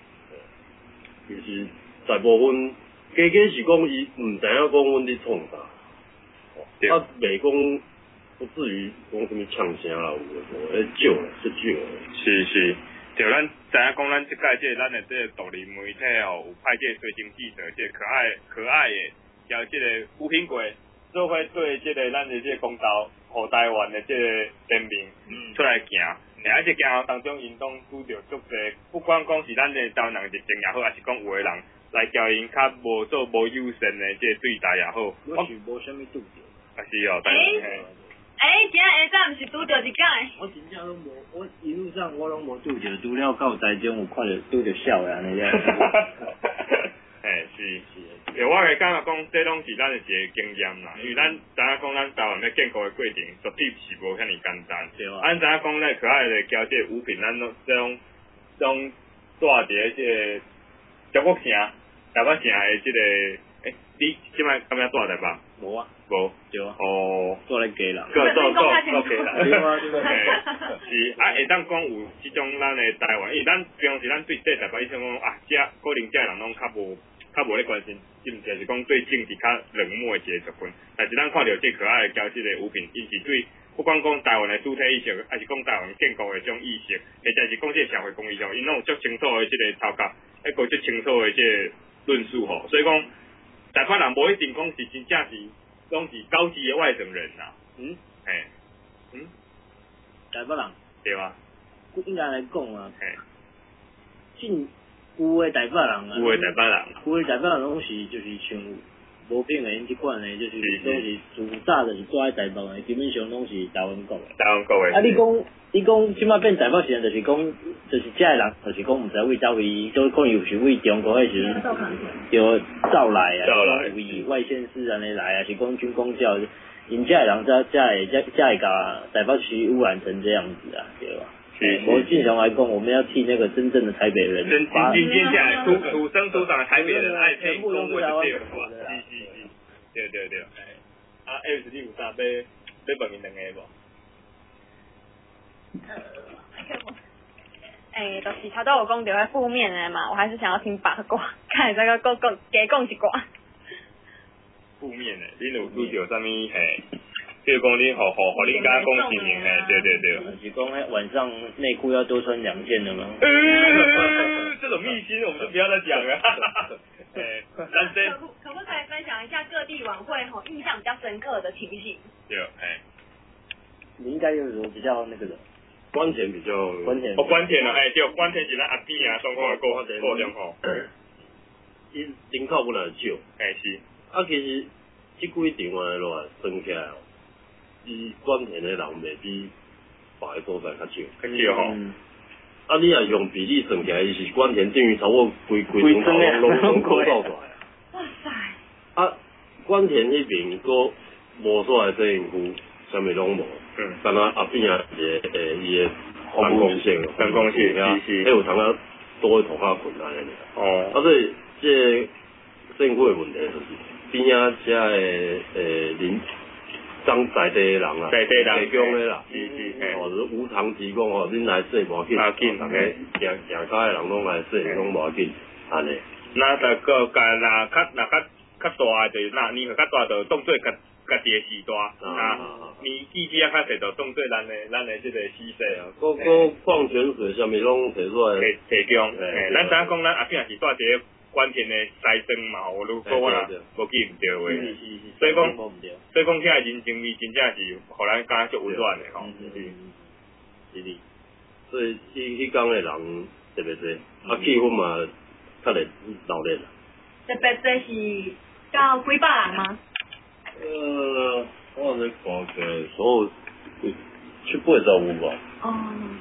就是大部分加是讲伊毋知影讲阮伫创啥，啊袂讲不至于讲什么呛声啦，有少啦，是少。 是。对，咱知影讲，咱即届即咱的即个独立媒体吼，有派即个随行记者，即个可爱的，交即个吴品贵，做伙对即个咱的即个公道，互台湾的即个人民出来行。而且行当中，因拢拄着足侪，不管讲是咱的台湾人热情也好，还是讲有的人来交因较无友善的即个对待也好。 我是无啥物拄着。 啊是哦， 今日下晝毋是拄着一届？ 我真正拢无，我一路上我拢无拄着，除了到台中有看着拄着笑的安尼样。 是，我会感觉讲，这拢是咱的一个经验啦，因为咱知影讲，咱台湾要建国的过程，绝对是无遐尼简单。 对啊。 咱知影讲，咱可爱的交这五品，咱这种住伫即个中国城的即个，你即摆敢若住台北？ 无啊。 无。 对啊。 哦。 住咧家人。 做家人。 对啊。 是会当讲有即种咱的台湾，因为咱平时咱对台北医生讲可能遮人拢较无咧关心，甚至是讲对政治较冷漠的一个族群。但是咱看到这可爱的交即个吴品，伊是对不管讲台湾的主体意识，还是讲台湾建国的这种意识，或者是讲这社会公益上，因拢有足清楚的即个头壳，还有足清楚的即个论述吼。所以讲，台湾人无一定讲是真正是拢是高级的外省人呐。 台北人。 对啊。 应该来讲啊。有的台北人啊，有的台北人拢是就是像无品的因即款的，就是拢是自早就是住在台北的，基本上拢是台湾国的。啊，你讲即摆变台北人，就是讲就是遮的人，就是讲毋知为走去，都可能有是为中国迄时阵就走来啊，为外县市安尼来啊，是讲军公教，因遮的人才会甲台北市污染成这样子啊，对吧？我正常来讲，我们要替那个真正的台北人， 真下来土生土长的台北人爱配中文就对了，是，对。啊，L 你有啥要问因两个无？就是头都有讲到负面的嘛，我还是想要听八卦，看这个加讲一卦。 负面的，你有拄着啥物比如讲你互恁家讲心情对。 是讲晚上内裤要多穿2件的吗？ 这种秘辛我们就不要再讲了。 可不可以分享一下各地晚会印象比较深刻的情形？ 对， 你应该有什么比较那个的？ 关田比较。 关田啊，对，关田是咱阿弟啊，状况会够良好。 伊人口本来少， 是。 啊，其实这几场啊落来算起来哦。伊关田的人袂比别个所在较少， 吼。 啊，你若用比例算起来，伊是关田等于差不多规种拢口罩出来。 哇塞！ 啊，关田迄边佫无所谓摄影区，啥物拢无。干那后边啊一个伊的办公室，是，迄有通啊多涂骹困安尼。啊，所以这摄影区的问题就是边仔遮的人。当在地人啊，提供的啦，就是无偿提供哦，恁来说无要紧，大家行家的人拢来说，拢无要紧，安尼。 那个若较大就是年岁较大就当做家己的时大，年纪较细就当做咱的这个时势啊。 个矿泉水啥物拢摕出来提供，咱知影讲咱后壁是住伫个关田的西庄嘛，如果我若无记毋对话，所以讲遐人情味真正是互咱感觉足温暖的吼。 是，所以迄工的人特别多，气氛嘛较热闹热啦。 特别这是到几百人吗？ 我咧看个所有780有吧。 哦。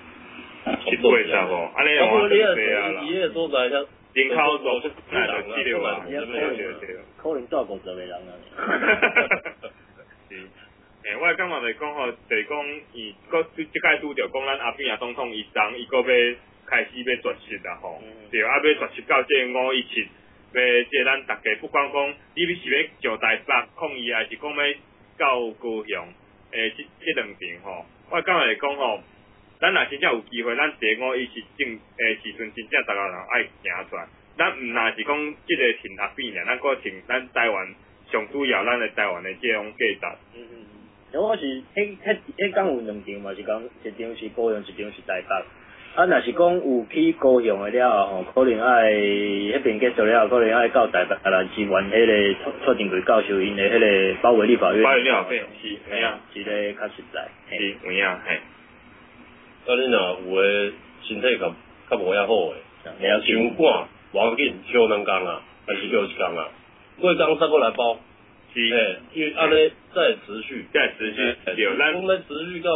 780哦，安尼啊， 话你就对啊啦。 伊个所在遐人口多，那就76啊， 可能到50个人啊。 是，我感觉就是讲吼，就是讲伊搁即摆拄着讲咱阿扁啊总统伊搁要开始要绝食啦吼，对，要绝食到这517，要即咱大家不管讲你是要上台北抗议，还是讲要到高雄，这两场吼，我感觉来讲吼。咱若真正有机会，咱第517时阵真正逐个人爱行出来。咱毋若是讲即个挺阿扁尔，咱搁挺咱台湾上主要咱的台湾的即种价值。 我是迄讲有两场嘛，是讲一场是高雄，一场是台北。啊，若是讲有去高雄的了吼，可能爱迄边结束了，可能爱到台北来支援迄个蔡定贵教授因的迄个包围立法院。 包围立法院是， 系啊，是咧较实在。 是，有影嘿。 啊，你若有诶身体较无遐好诶，伤寒，无要紧，休两工啊，还是休一工啊，过工再过来包。 是， 因为安尼再持续， 对，咱讲咧持续到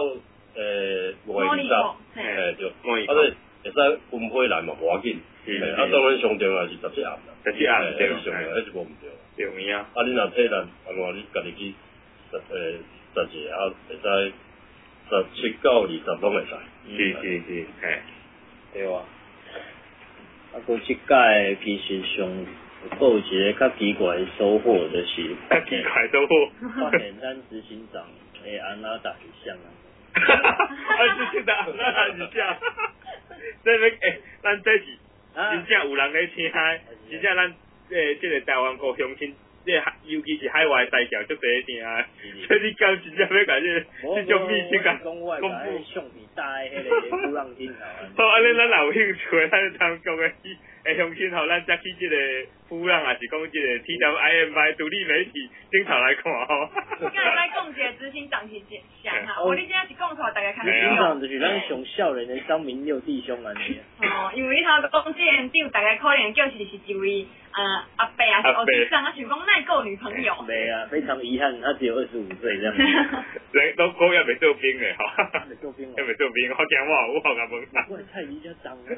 5月20，对，啊，会使分配来嘛，无要紧。啊，当然上重要是17暗啦 ，17暗对， 上要，迄是无毋对。 对有影。 啊，你若体力安怎，你家己去11啊，会使17到20拢会使。 是，嘿， 对啊。啊，佮即届其实上有一个较奇怪的收获，就是较奇怪收获， 发现咱执行长的安娜大是像啊。 执行长安娜大是像，这个咱这是真正有人咧听，真正咱即个台湾高雄亲。尤其是海外代表足侪听，所以你讲真正要甲这种秘辛甲公布。 橡皮带迄个布朗镜头。 好，安尼咱若有兴趣，咱当局的乡亲吼，咱再去即个布朗，还是讲即个 TWIMY 独立媒体顶头来看吼。 今日来讲一个执行长是啥哈？我你今仔是讲出来大家看。 执行长就是咱上少年的张明六弟兄安尼。 哦，因为头讲这人长，大家可能叫是一位阿伯啊，是学长啊，想讲奈够女朋友。 没啊，非常遗憾，他只有25岁这样子。 人都讲也未做兵的吼。 未做兵哦。 也未做兵，好惊我甲问。 我太离家脏了。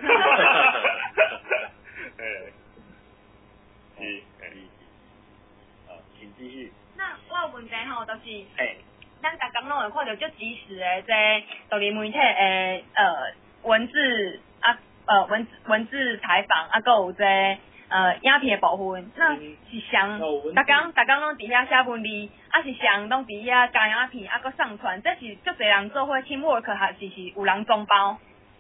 是， 好，请继续。 那我有问题吼，就是，咱逐工拢会看到足及时的这独立媒体的文字采访，啊，佮有这影片的部分，那是上逐工拢伫遐写文字，啊是上拢伫遐加影片，啊佮上传，这是足侪人做伙 teamwork，还是有人总包？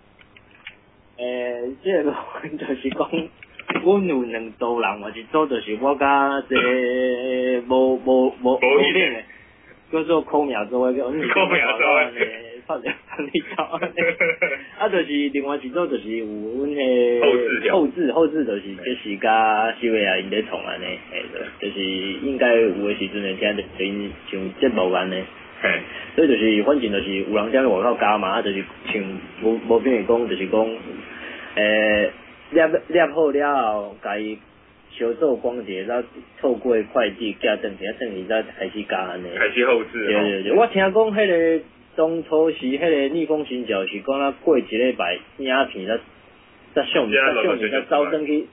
这个就是讲。阮有2组人嘛，一组就是我甲这无片的，叫做抠苗组的，叫抠苗组的， 拍两你搞啊，就是另外一组就是有阮迄后置就是就是甲小伟啊因咧创安尼，就是应该有的时阵会听着因像节目安尼，所以就是反正就是有人在外口加嘛，就是像无变的讲，就是讲捏好了后，甲伊小做光碟，再透过会计加转去，转去再开始加安尼。 开始后置。 对，我听讲迄个中初时迄个逆风行脚是讲过一礼拜影片再上再招生去，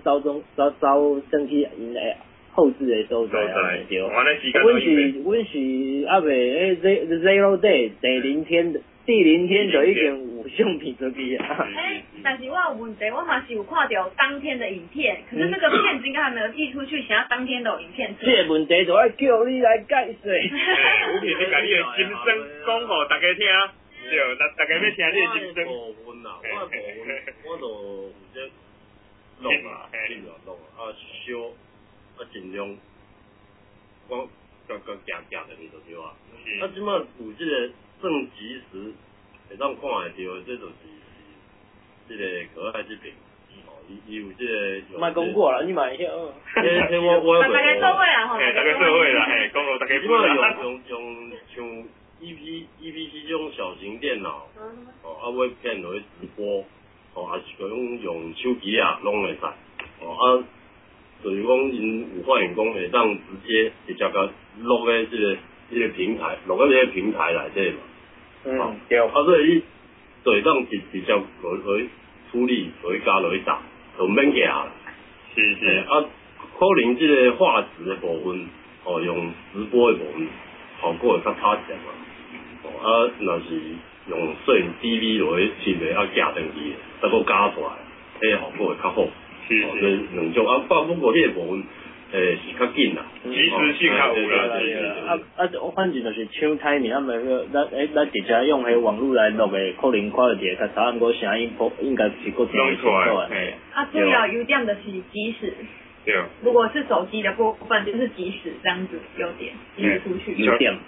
因诶后置诶所在安尼对。阮是阿未zero day 第0天就已经有相片出去啊。 但是我有问题，我嘛是有看到当天的影片，可是那个片子应该还没有寄出去，想要当天都有影片。 这个问题就要叫你来解释。 有片你甲你的心声讲互大家听，对，大家要听你的心声。 我就有这弄啊，小尽量我行的你就对啊。啊，即摆有这个正及时会当看会到，这就是这个可爱这边。伊有这个。莫讲过啦，你买一下。 我大家做伙啦吼， 大家做伙啦，讲到大家。 即摆用像 EPC 这种小型电脑，我片落去直播，也是用手机啊，拢会使， 就是讲因有发现讲会当直接甲录咧这个平台，录到这个平台内底嘛。 对。 所以你就是当直接落去处理，落去加落去打，就免惊啦。 是。 可能这个画质的部分，用直播的部分，效果会较差一点嘛。若是用摄影 DV 落去摄的，架登去，再搁加出来，迄个效果会较好。所以两种不过迄个部分，是较紧啦， 及时性较有啦。 反正就是抢 timing，咱直接用迄网络来录的，可能看得较差，不过声音应该是够听得清楚的。 主要优点就是即时。 对。 如果是手机的部分，就是即时这样子优点，即时出去。 优点。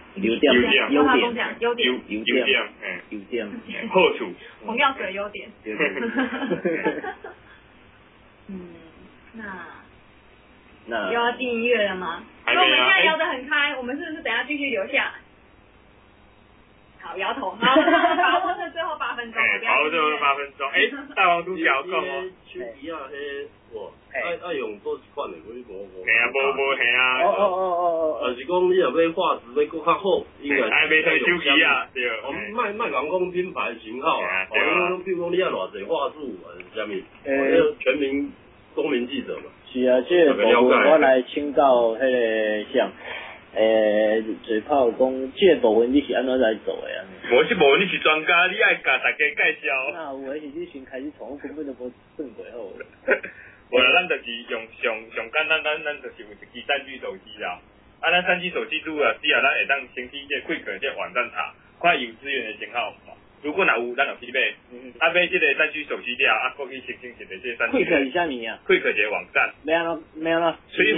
好处。 红药水优点。那又要进音乐了吗？ 还没啊。 我们现在聊得很开，我们是不是等下继续留下？好，摇头。好，把握这最后8分钟。 把握最后8分钟。大王都讲讲哦。 手机爱用做一款的，无。 无嘿啊。 是讲你若要画质要搁较好，应该。 买台手机啊，对。 卖讲品牌型号啊，比如讲你要偌济画素，啥物？全民公民记者嘛。 是啊，这个部分我来请教迄个像，嘴炮讲，这个部分你是安怎来做的啊？ 无这部分你是专家，你爱甲大家介绍。 那有诶是你先开始从，我根本都无算过好。 无啦，咱就是用上简单，咱就是有一支3G 手机啦。咱3G 手机拄啊，只要咱会当先去这 Quick 这网站查，看有资源的型号嘛。如果若有，咱就去买。买这个3G 手机了，过去申请一个这3G。 Quick 是啥物啊 ？Quick 一个网站。 没有啦。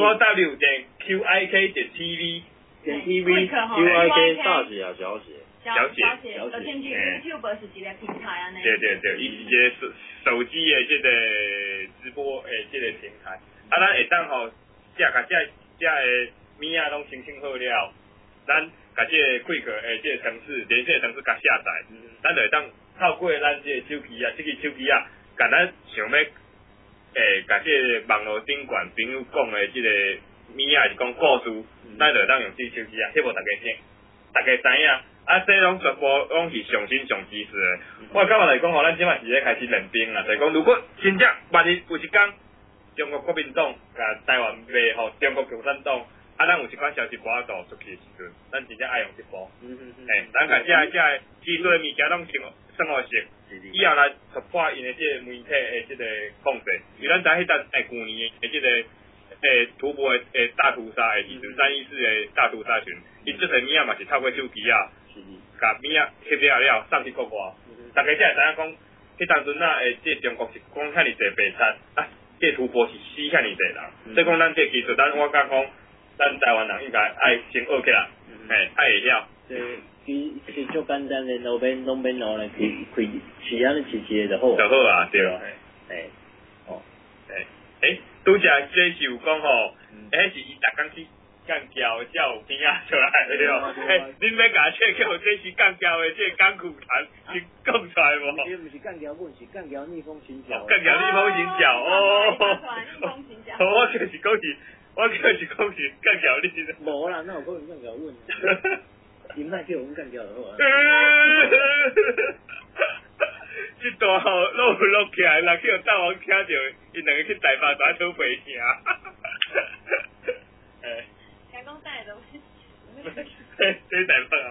www.qik.tv。QIK 大写啊，小写。 小写，就进去 YouTube 是一个平台啊， 对，伊是一个手机的这个直播的这个平台。咱会当这个物啊拢申请好了，咱甲这个 Quick 的这个程式，连线程式甲下载，咱就会当透过咱这个手机啊，这个手机啊，甲咱想要甲这个网络顶管朋友讲的这个物啊，是讲故事，咱就会当用这手机啊，希望大家知影。这拢全部拢是上新上及时的。我感觉来讲咱即摆是咧开始练兵啦，就是讲，如果真正万一有一天中国国民党甲台湾卖互中国共产党，咱有一款消息播导出去的时阵，咱真正爱用这部。咱甲这技术的物件拢生活式，以后来突破因的这个媒体的这个控制，因为咱知迄阵去年的这个突破的大屠杀的时阵，314的大屠杀群，因这个物啊嘛是透过手机啊。甲物啊翕了送去国外，大家才会知影讲，迄当阵即中国是讲遐尼济白贼，即突破是死遐尼济人，所以讲咱即技术，我甲讲，咱台湾人应该爱先学起来，爱会晓。 其实足简单的，路边拢免路咧，开是安尼一就好。 就好啊，对。拄则这是有讲吼，迄是伊逐工去。干胶才有听啊出来对哦，恁要甲这叫这是干胶的这甘苦谈，是讲出来无？ 这不是干胶本，是干胶逆风行脚。 干胶逆风行脚哦。我就是讲是干胶逆。 无啦，那有可能干胶本。你卖叫我们干胶就好啊。 这大号录起来，若去大王听到，因两个去台北打土白听。 讲带的东西， 这台北啊，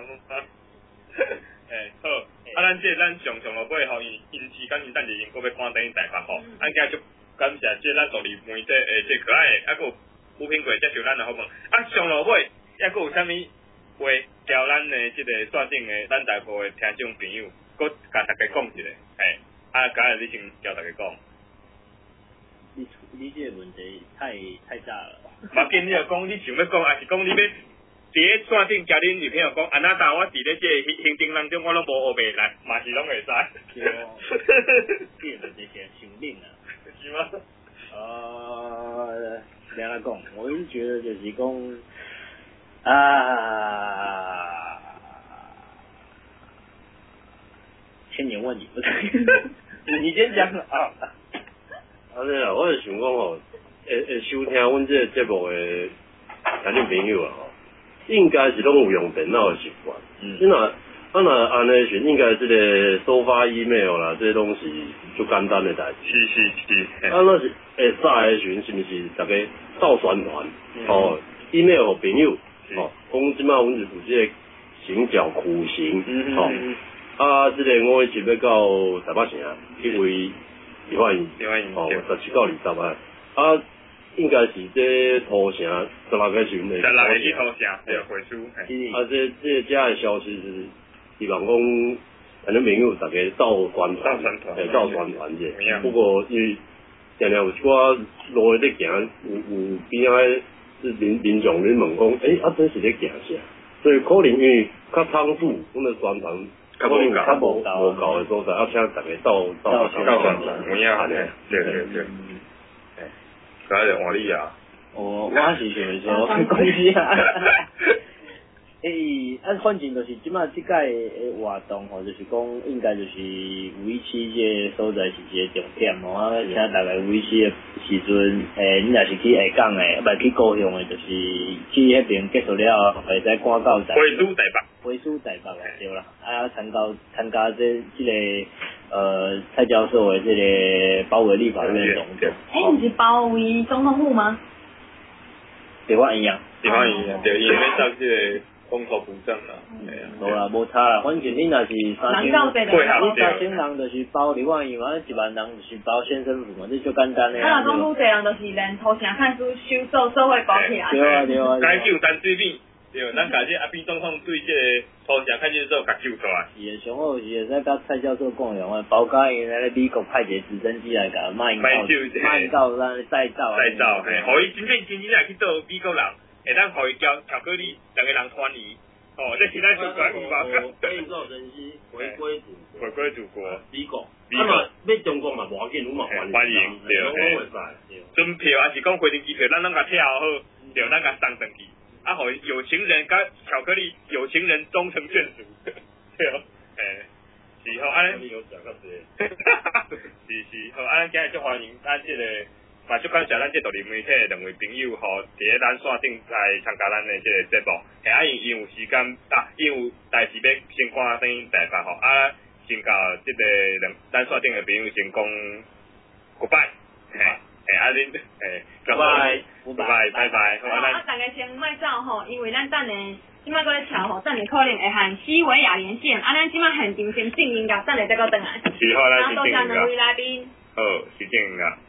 好，咱上落尾吼，因时间因等阵因搁要赶等因台北吼，咱今日就感谢这咱独立媒体这可爱的，搁有吴品贵接受咱的访问，上落尾还搁有啥物话交咱的这个线顶的咱台部的听众朋友，搁甲大家讲一下，今日你先交大家讲。 你这个问题太大了。 嘛，见你就讲，你想要讲，还是讲你要伫咧线顶交恁女朋友讲，安那搭我伫咧这行程当中，我拢无学袂来，嘛是拢会使。 对哦，这个问题是生命啊。 是吗？ 怎样讲？我是觉得就是讲千言万语不对。你先讲啊。 对啊，我是想讲吼， 会收听阮这个节目的听众朋友啊，应该是拢有用电脑的习惯。你若安尼时，应该这个收发 email 啦，这些东西就简单的代志。 是。 那是会使的时，是毋是大家斗宣传？email 互朋友，讲即摆阮是有这个行脚苦行，这个5月7要到台北城，去为梨花园，17到20啊。应该是这土城16个群的。 16个去土城，对，回书。 这家的消息是希望讲，反正朋友大家斗宣传，斗宣传者。不过因为常常有一寡路咧行，有边仔是民众咧问讲，真是咧行啥？所以可能因为较仓促，阮的宣传可能较无够的所在，请大家斗宣传。 有影，对。今日换你啊！ 我是想说，讲是啊。反正就是即摆即届的活动吼，就是讲应该就是517这个所在是一个重点吼，请大家517的时阵，你若是去下港的，袂去高雄的，就是去迄边结束了后，会使赶到台北。回书台北啊，对啦，参加这个蔡教授的这个包围立法院的动作。 你是包围总统府吗？ 地方一样， 对，因为上这个公投不正啦， 好啦，无差啦，反正你若是3000人就是包立法院嘛，1万人就是包县政府嘛，这就简单的。 总统侪人就是连土城看书收做社会保起来。 对啊。 该救单水面。对，咱甲这阿扁总统对这个土城看见之后，甲救出来。 是上好是会使甲蔡教授讲用啊，包甲因咧美国派一个直升机来甲卖到咱再造， 互伊真正来去做美国人，会当互伊交巧克力，两个人欢迎。这是咱上关有吧？ 建造城市回归祖国，美国。要中国嘛，无要紧，我嘛欢迎，对，准票还是讲回程机票，咱甲跳好，对，咱甲送上去。互有情人甲巧克力，有情人终成眷属，对是好，安尼有讲到这，是好，安尼今日就欢迎咱这个，嘛就感谢咱这独立媒体两位朋友吼，伫咱线顶来参加咱的这个节目，因有时间因有代志要先赶等台北吼，先甲这个咱线顶的朋友先讲 goodbye，恁拜拜。 大家先莫走吼，因为咱等下即摆搁咧跳吼，等下可能会和西维亚连线，咱即摆现场先静音乐，等下再搁转来。 是好，咱先静音乐。 多谢两位来宾。 好，是静音乐。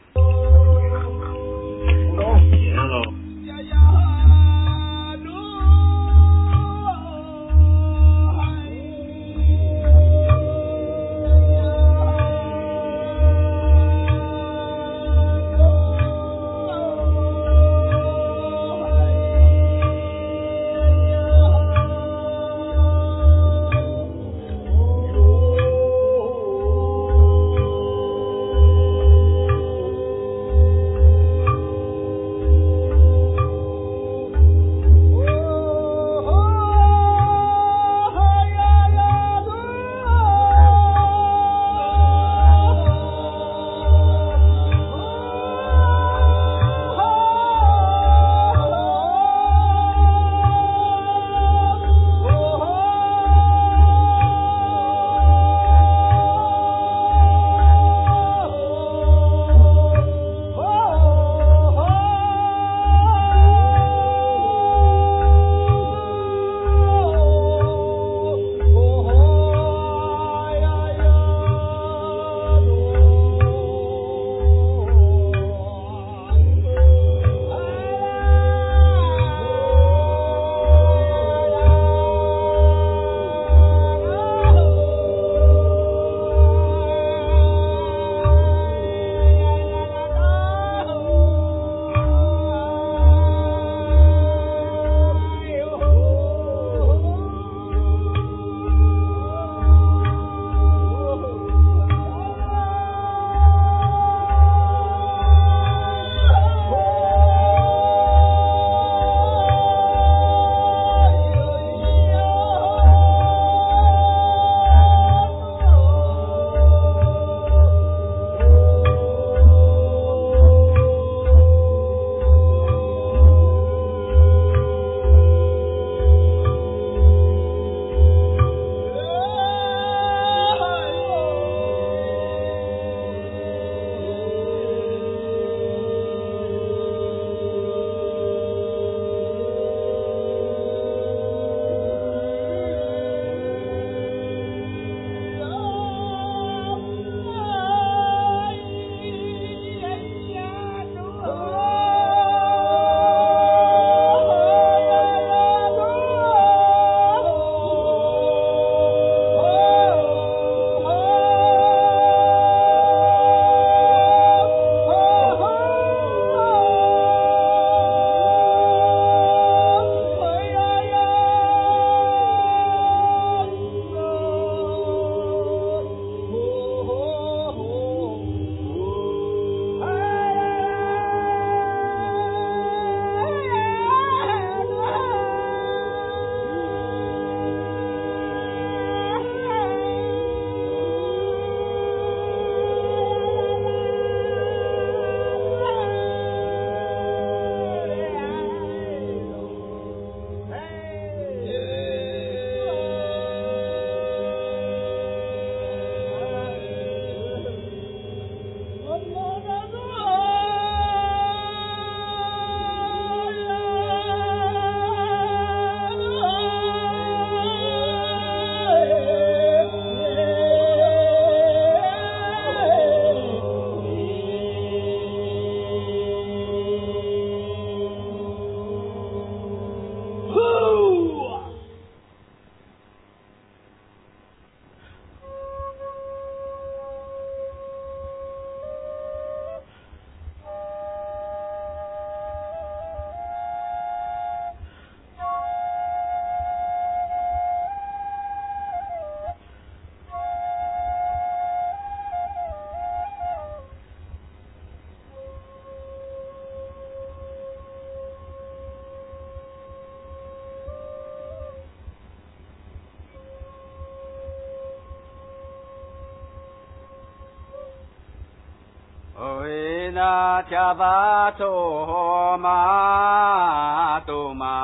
na cha ba to ma tu ma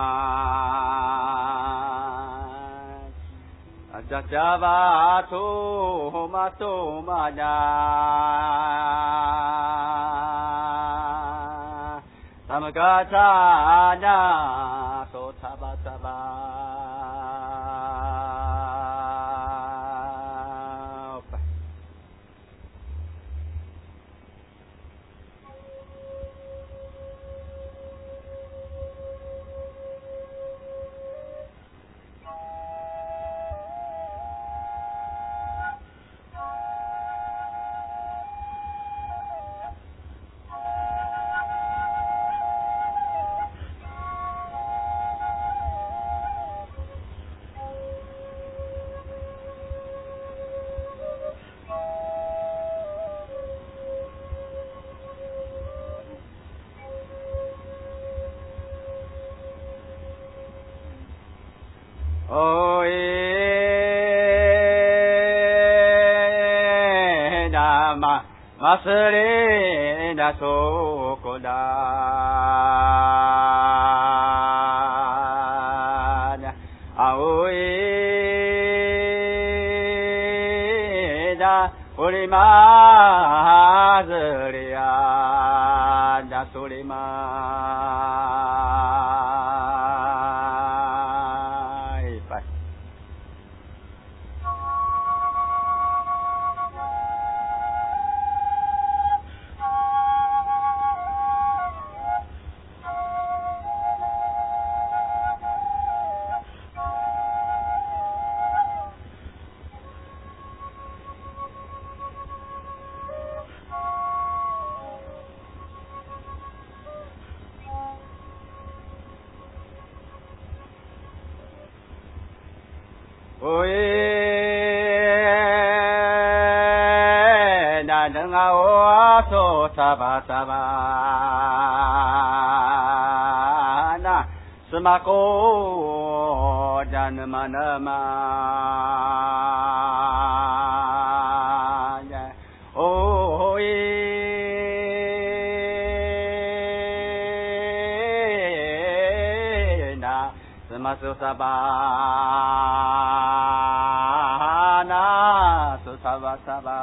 cha ba to ma ya samga cha na so ta ba Masere na sokoda aoi da ulima zeria da sulima Saba na semako dan mana oh na semasuk sabana so saba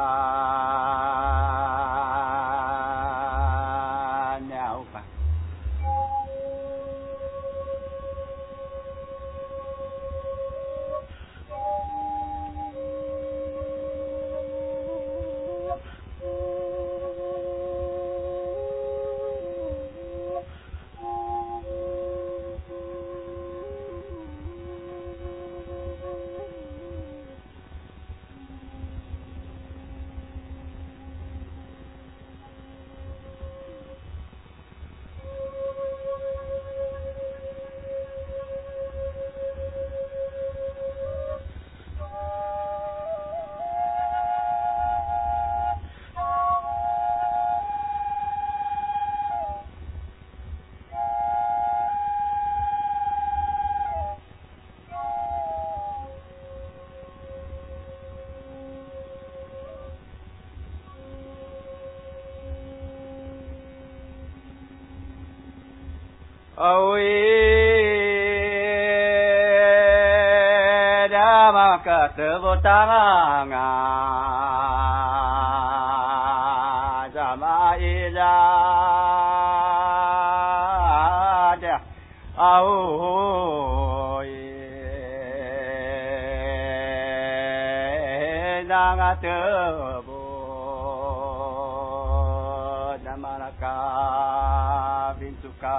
Tebutanga sama ida au nanga tebu namaraka bintuka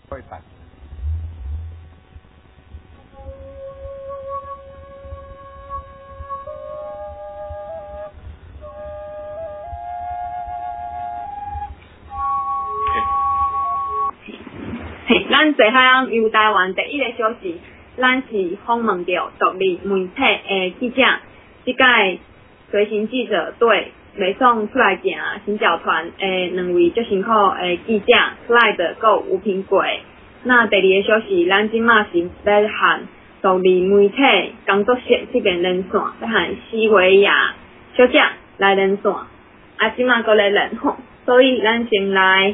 会办。 嘿，咱最海人游台湾第一个小时，咱是访问到独立媒体的记者，即届随行记者队袂爽出来行行脚团的两位最辛苦的记者 Slide 还有吴平贵。那第二个小时，咱即马是要和独立媒体工作室这边连线，要和西维亚小姐来连线，即马搁来连吼，所以咱先来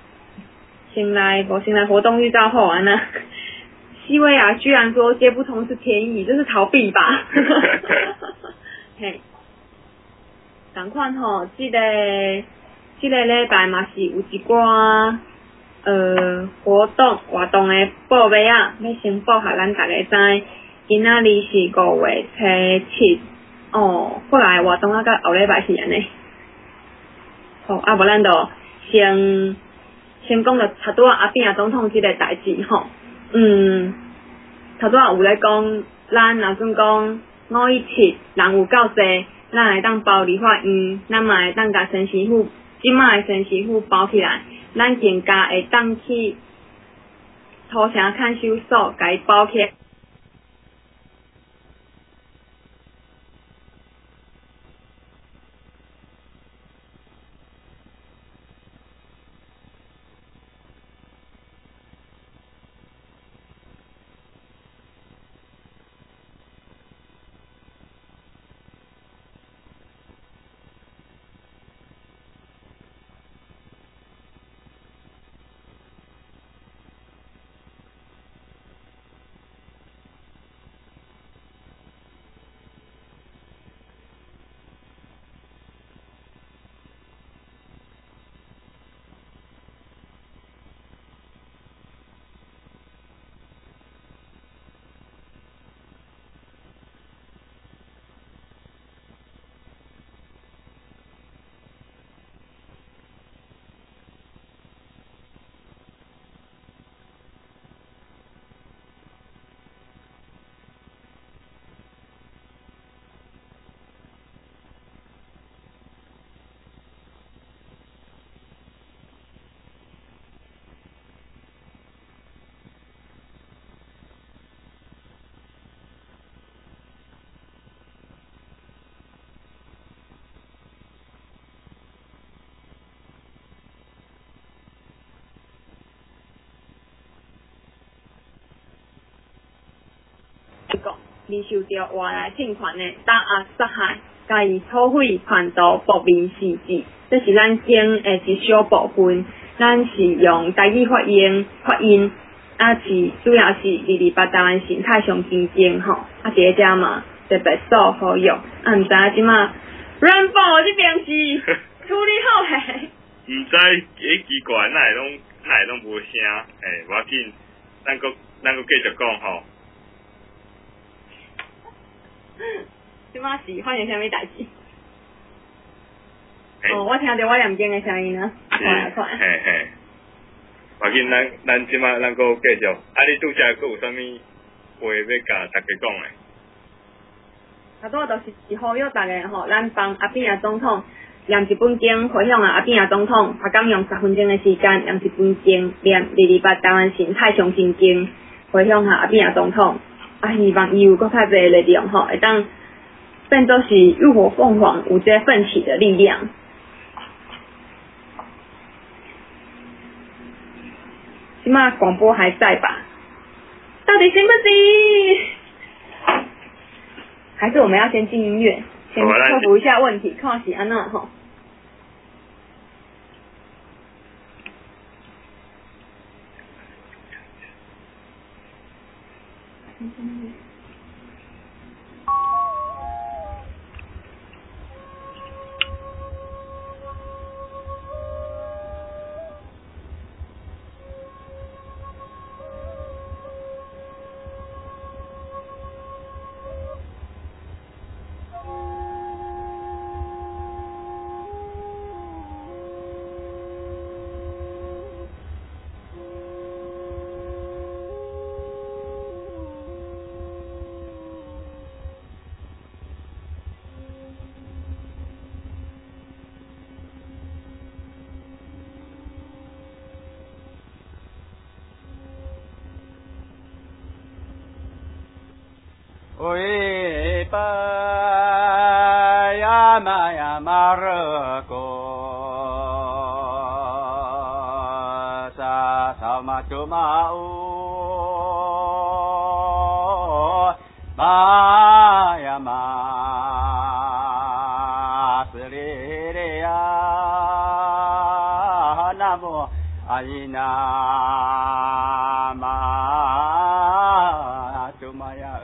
活动预告后啊，那西维亚居然说接不通是天意，这是逃避吧？嘿，赶快吼，这个礼拜嘛是有一寡活动的报名啊，要先报下咱大家知，今仔日是5月7哦，过来活动啊，到后礼拜是安尼。好，无咱就先讲到头拄阿扁总统这个代志吼，头拄有咧讲，咱若算讲517人有够济，咱会当包理法院，咱嘛会当甲陈师傅，即卖的陈师傅包起来，咱更加会当去土城看守所，甲伊包起来。未受到外来政权的打压杀害，甲伊土匪叛徒暴民事迹，这是咱警的一小部分。咱是用台语发音，是主要是228台湾省太上基金吼，一个遮嘛特别受好用。毋知即马 Rainbow 这边是处理好嘿。 毋知几奇怪，哪会拢无声？无要紧，咱搁继续讲吼。即马是发生啥物代志？我听到我念经的声音啊！快！嘿，无要紧，咱即马咱搁继续。你拄则搁有啥物话要甲大家讲诶？ 就是呼吁大家吼，咱帮阿扁总统念一本经，回向阿扁总统，敢用10分钟的时间念一本经，念228台湾省太上心经，回向阿扁总统。希望伊有更较侪力量吼，会当变作是浴火凤凰有这奋起的力量。起码广播还在吧？到底行不行？还是我们要先进音乐，先克服一下问题，看是安那吼。 oi pa ya ma ra ko sa sa ma chu ma u ba ya ma se re ya nam mô ai na ma chu ma ya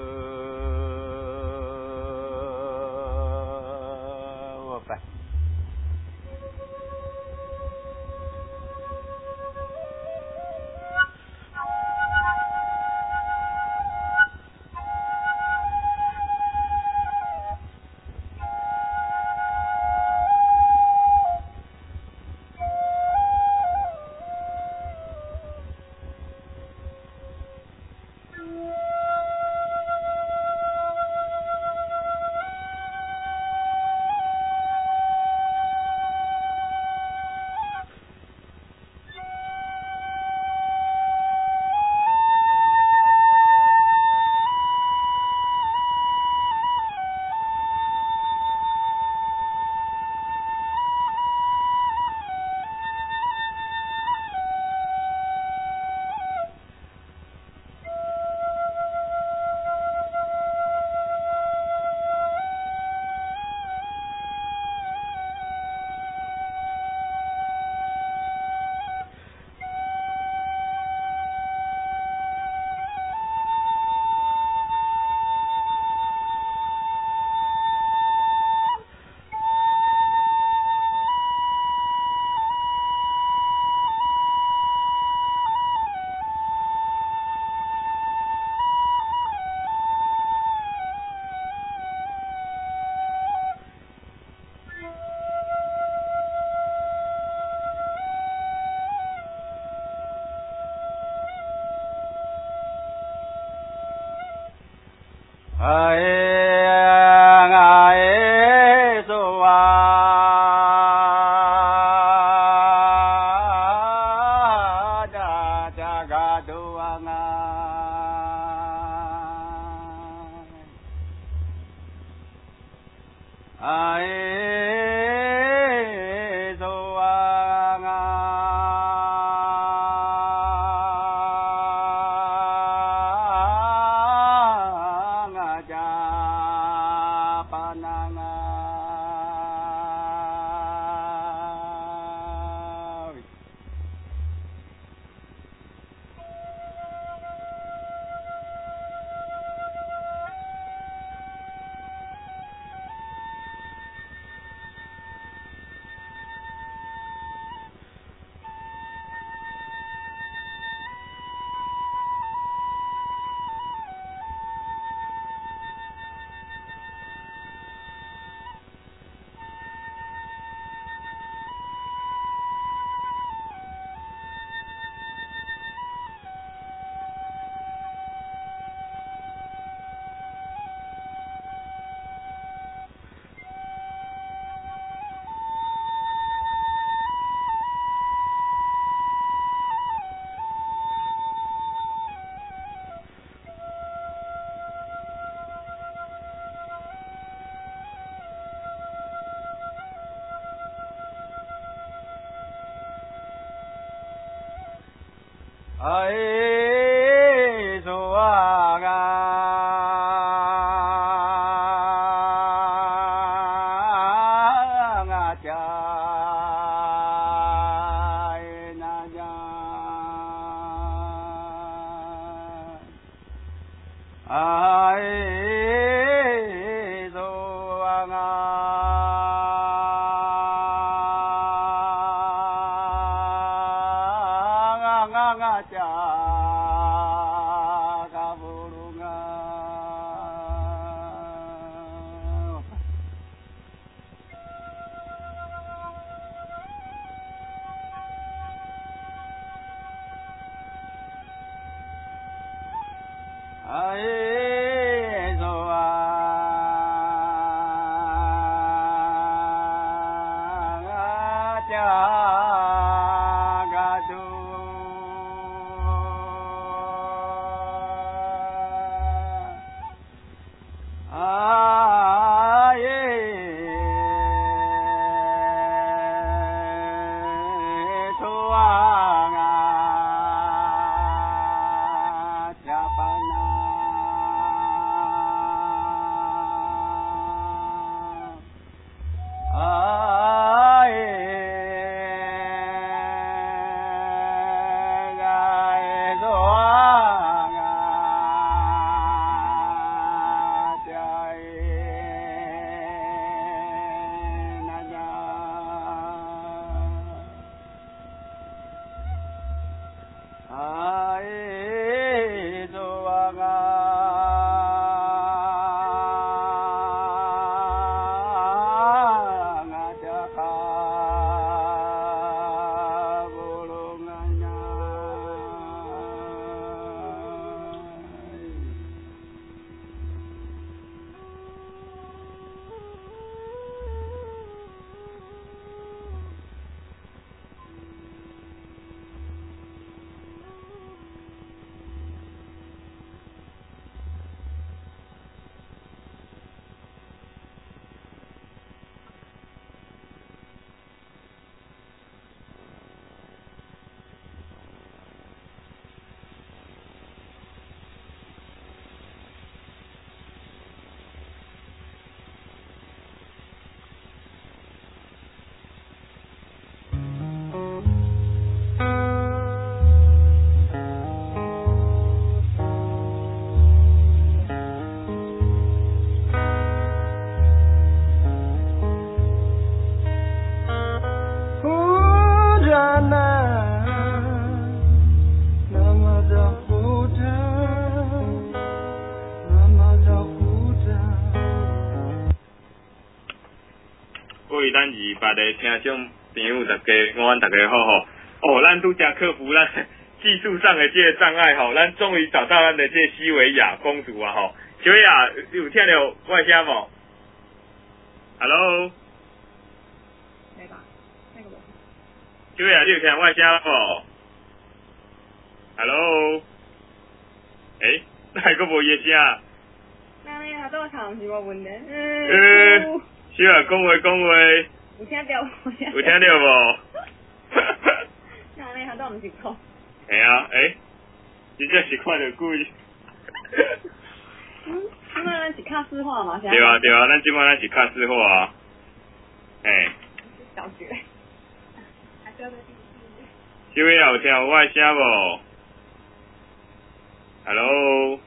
ai so ga nga cha na ja ai so ga ai so cha ga du 咱28个听众朋友，大家大家好吼！哦，咱拄则克服咱技术上的这个障碍吼，咱终于找到咱的这西维亚公主啊吼！西维亚有听到我声无 ？Hello， 对吧？那个无。 西维亚，你有听我声无 ？Hello， 哪个无伊声？ 那你下倒唱是无问题。 西维亚讲话。 有听到无？ 有听到无？ 那你下倒毋是讲。 系啊，真正是看到鬼。 即摆咱是卡斯化嘛？ 对啊，咱即摆咱是卡斯化啊。 小学。 小伟有听我的声无 ？Hello。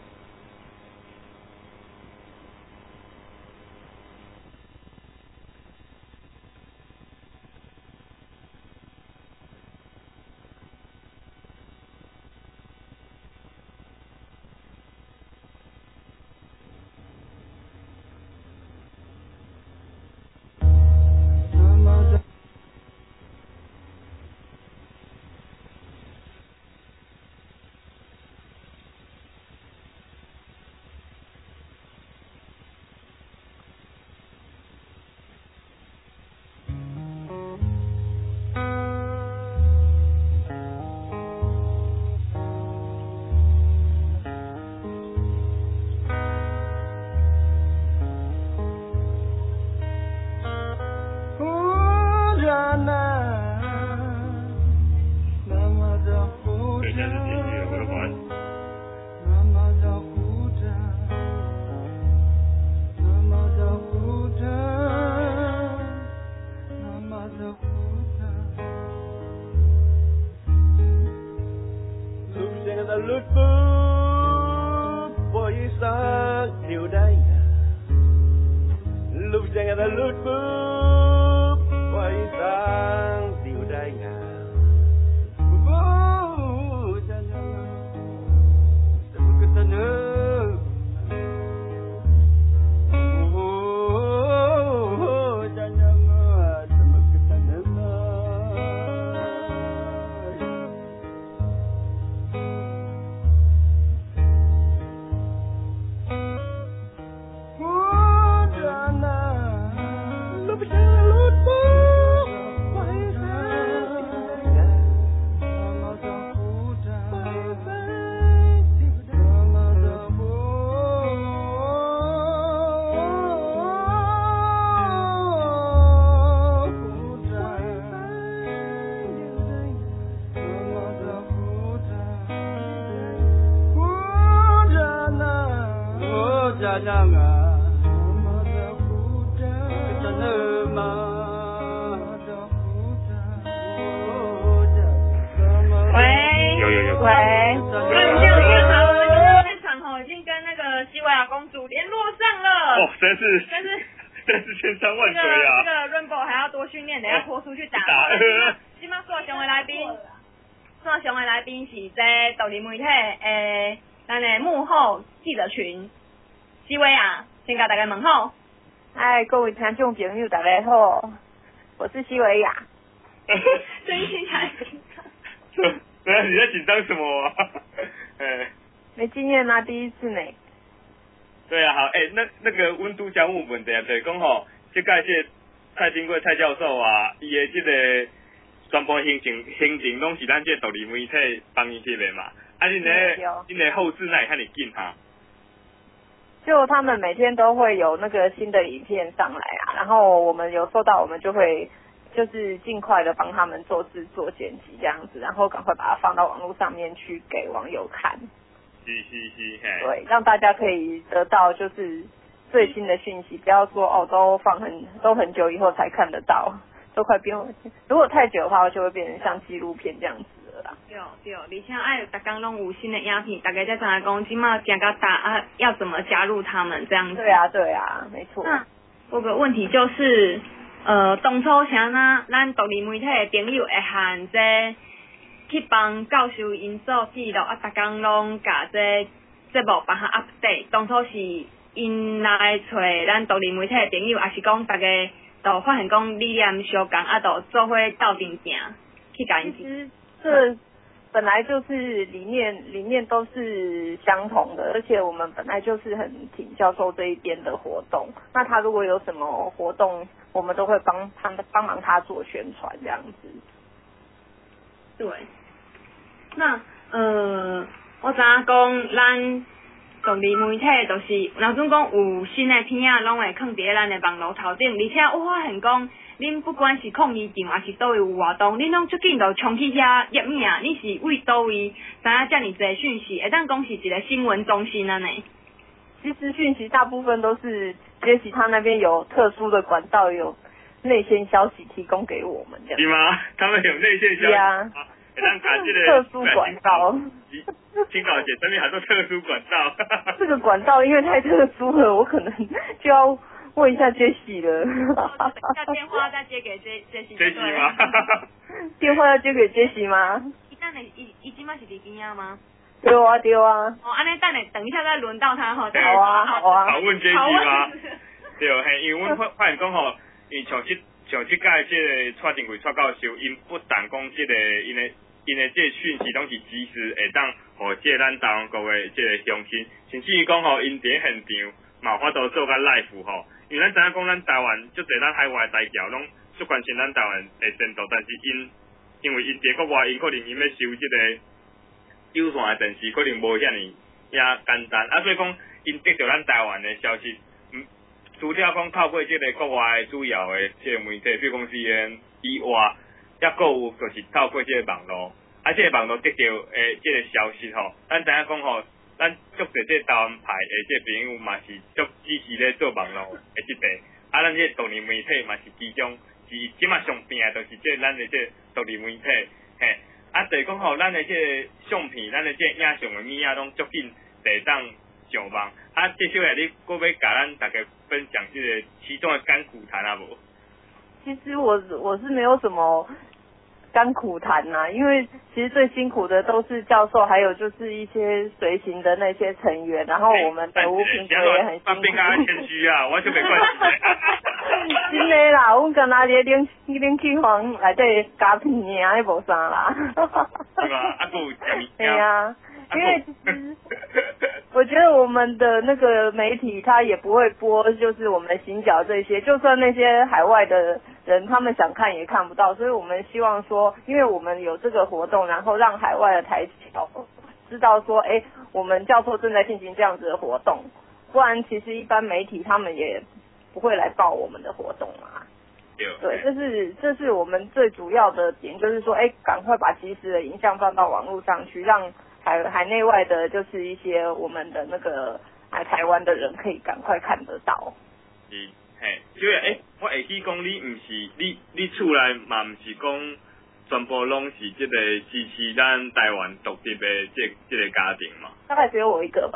线上的来宾是这独立媒体咱的幕后记者群，几位啊？先甲大家问好。 嗨，各位听众朋友，大家好，我是西维亚。 声音听起来紧张。 对啊，你在紧张什么啊？ 没经验啊，第一次呢。 对啊，好，那个温度讲有问题啊，就是讲吼，这届这蔡丁贵蔡教授啊，伊的这个全部行程拢是咱这独立媒体帮伊翕的嘛。啊，恁的后置那也看你紧哈。 就他们每天都会有那个新的影片上来啊，然后我们有收到，我们就会就是尽快的帮他们做制作剪辑这样子，然后赶快把它放到网络上面去给网友看。 是，嘿。 对，让大家可以得到就是最新的讯息，不要说哦都很久以后才看得到，都快变，如果太久的话，就会变成像纪录片这样子。 对，而且爱大家拢有新的影片，大家才知影讲今麦行到大啊，要怎么加入他们这样子。 对啊，没错。 那有个问题就是，当初啥呢？咱独立媒体的朋友会喊这去帮教授因做记录啊，大家拢甲这节目帮他 update。当初是因来找咱独立媒体的朋友，还是讲大家都发现讲理念相共，啊，都做伙斗阵行去甲因。 其实这本来就是理念都是相同的，而且我们本来就是很挺教授这一边的活动。那他如果有什么活动，我们都会帮忙他做宣传这样子。 对，那我知影讲咱独立媒体就是若准讲有新的片啊，拢会放伫咱的网络头顶，而且我发现讲。恁不管是抗议场还是倒位有活动，恁拢足紧就冲去遐页面啊！你是为倒位知影遮尔侪讯息？会当讲是一个新闻中心啊呢？ 其实讯息大部分都是杰西他那边有特殊的管道，有内线消息提供给我们这样。 是吗？他们有内线消息。 啊。 会当卡这个特殊管道。 青岛姐这边还做特殊管道。 这个管道因为太特殊了，我可能就要。问一下杰西了。 要电话再接给杰西。 杰西吗？ 电话要接给杰西吗？ 伊今麦是伫边啊吗？ 对啊。 哦，安尼等一下再轮到他吼。 好啊。 好问杰西吗？对，嘿，因为阮发现讲吼，因像这届这个蔡定贵蔡教授，因不但讲这个因的这讯息拢是及时会当，互这咱台湾国的这个乡亲，甚至于讲吼，因伫现场嘛有法度做甲 live 吼。因为咱知影讲，咱台湾足侪咱海外台侨拢足关心咱台湾的前途，但是因为因伫国外，因可能因要收即个有线的电视，可能无遐尔也简单啊，所以讲因得到咱台湾的消息，除了讲透过即个国外的主要的即个媒体，比如讲 CNN 以外，也搁有就是透过即个网络，啊，即个网络得到即个消息吼，咱知影讲吼。咱足侪这台湾派的这朋友嘛是足支持咧做网络的即块，啊，咱这独立媒体嘛是其中是即马上拼的，就是这咱的这独立媒体，嘿，啊，就是讲吼，咱的这相片，咱的这影像的物啊，拢足紧会当上网，啊，这小下你搁要甲咱大家分享这个其中的甘苦谈啊无？ 其实我是没有什么。甘苦谈呐，因为其实最辛苦的都是教授，还有就是一些随行的那些成员，然后我们的吴评哥也很辛苦。 变甲谦虚啊，我就没关系。 真的啦，阮干那冷气房内底加片尔，迄无啥啦。 是吧？啊，有食物。 对啊，因为其实我觉得我们的那个媒体他也不会播，就是我们行脚这些，就算那些海外的人他们想看也看不到，所以我们希望说，因为我们有这个活动，然后让海外的台侨知道说，我们教授正在进行这样子的活动，不然其实一般媒体他们也不会来报我们的活动嘛。对，这是我们最主要的点，就是说，赶快把及时的影像放到网络上去，让海内外的，就是一些我们的那个台湾的人可以赶快看得到。 是，嘿，所以我会记讲你毋是你厝内嘛，毋是讲全部拢是这个支持咱台湾独立的这个家庭嘛？ 大概只有我一个吧。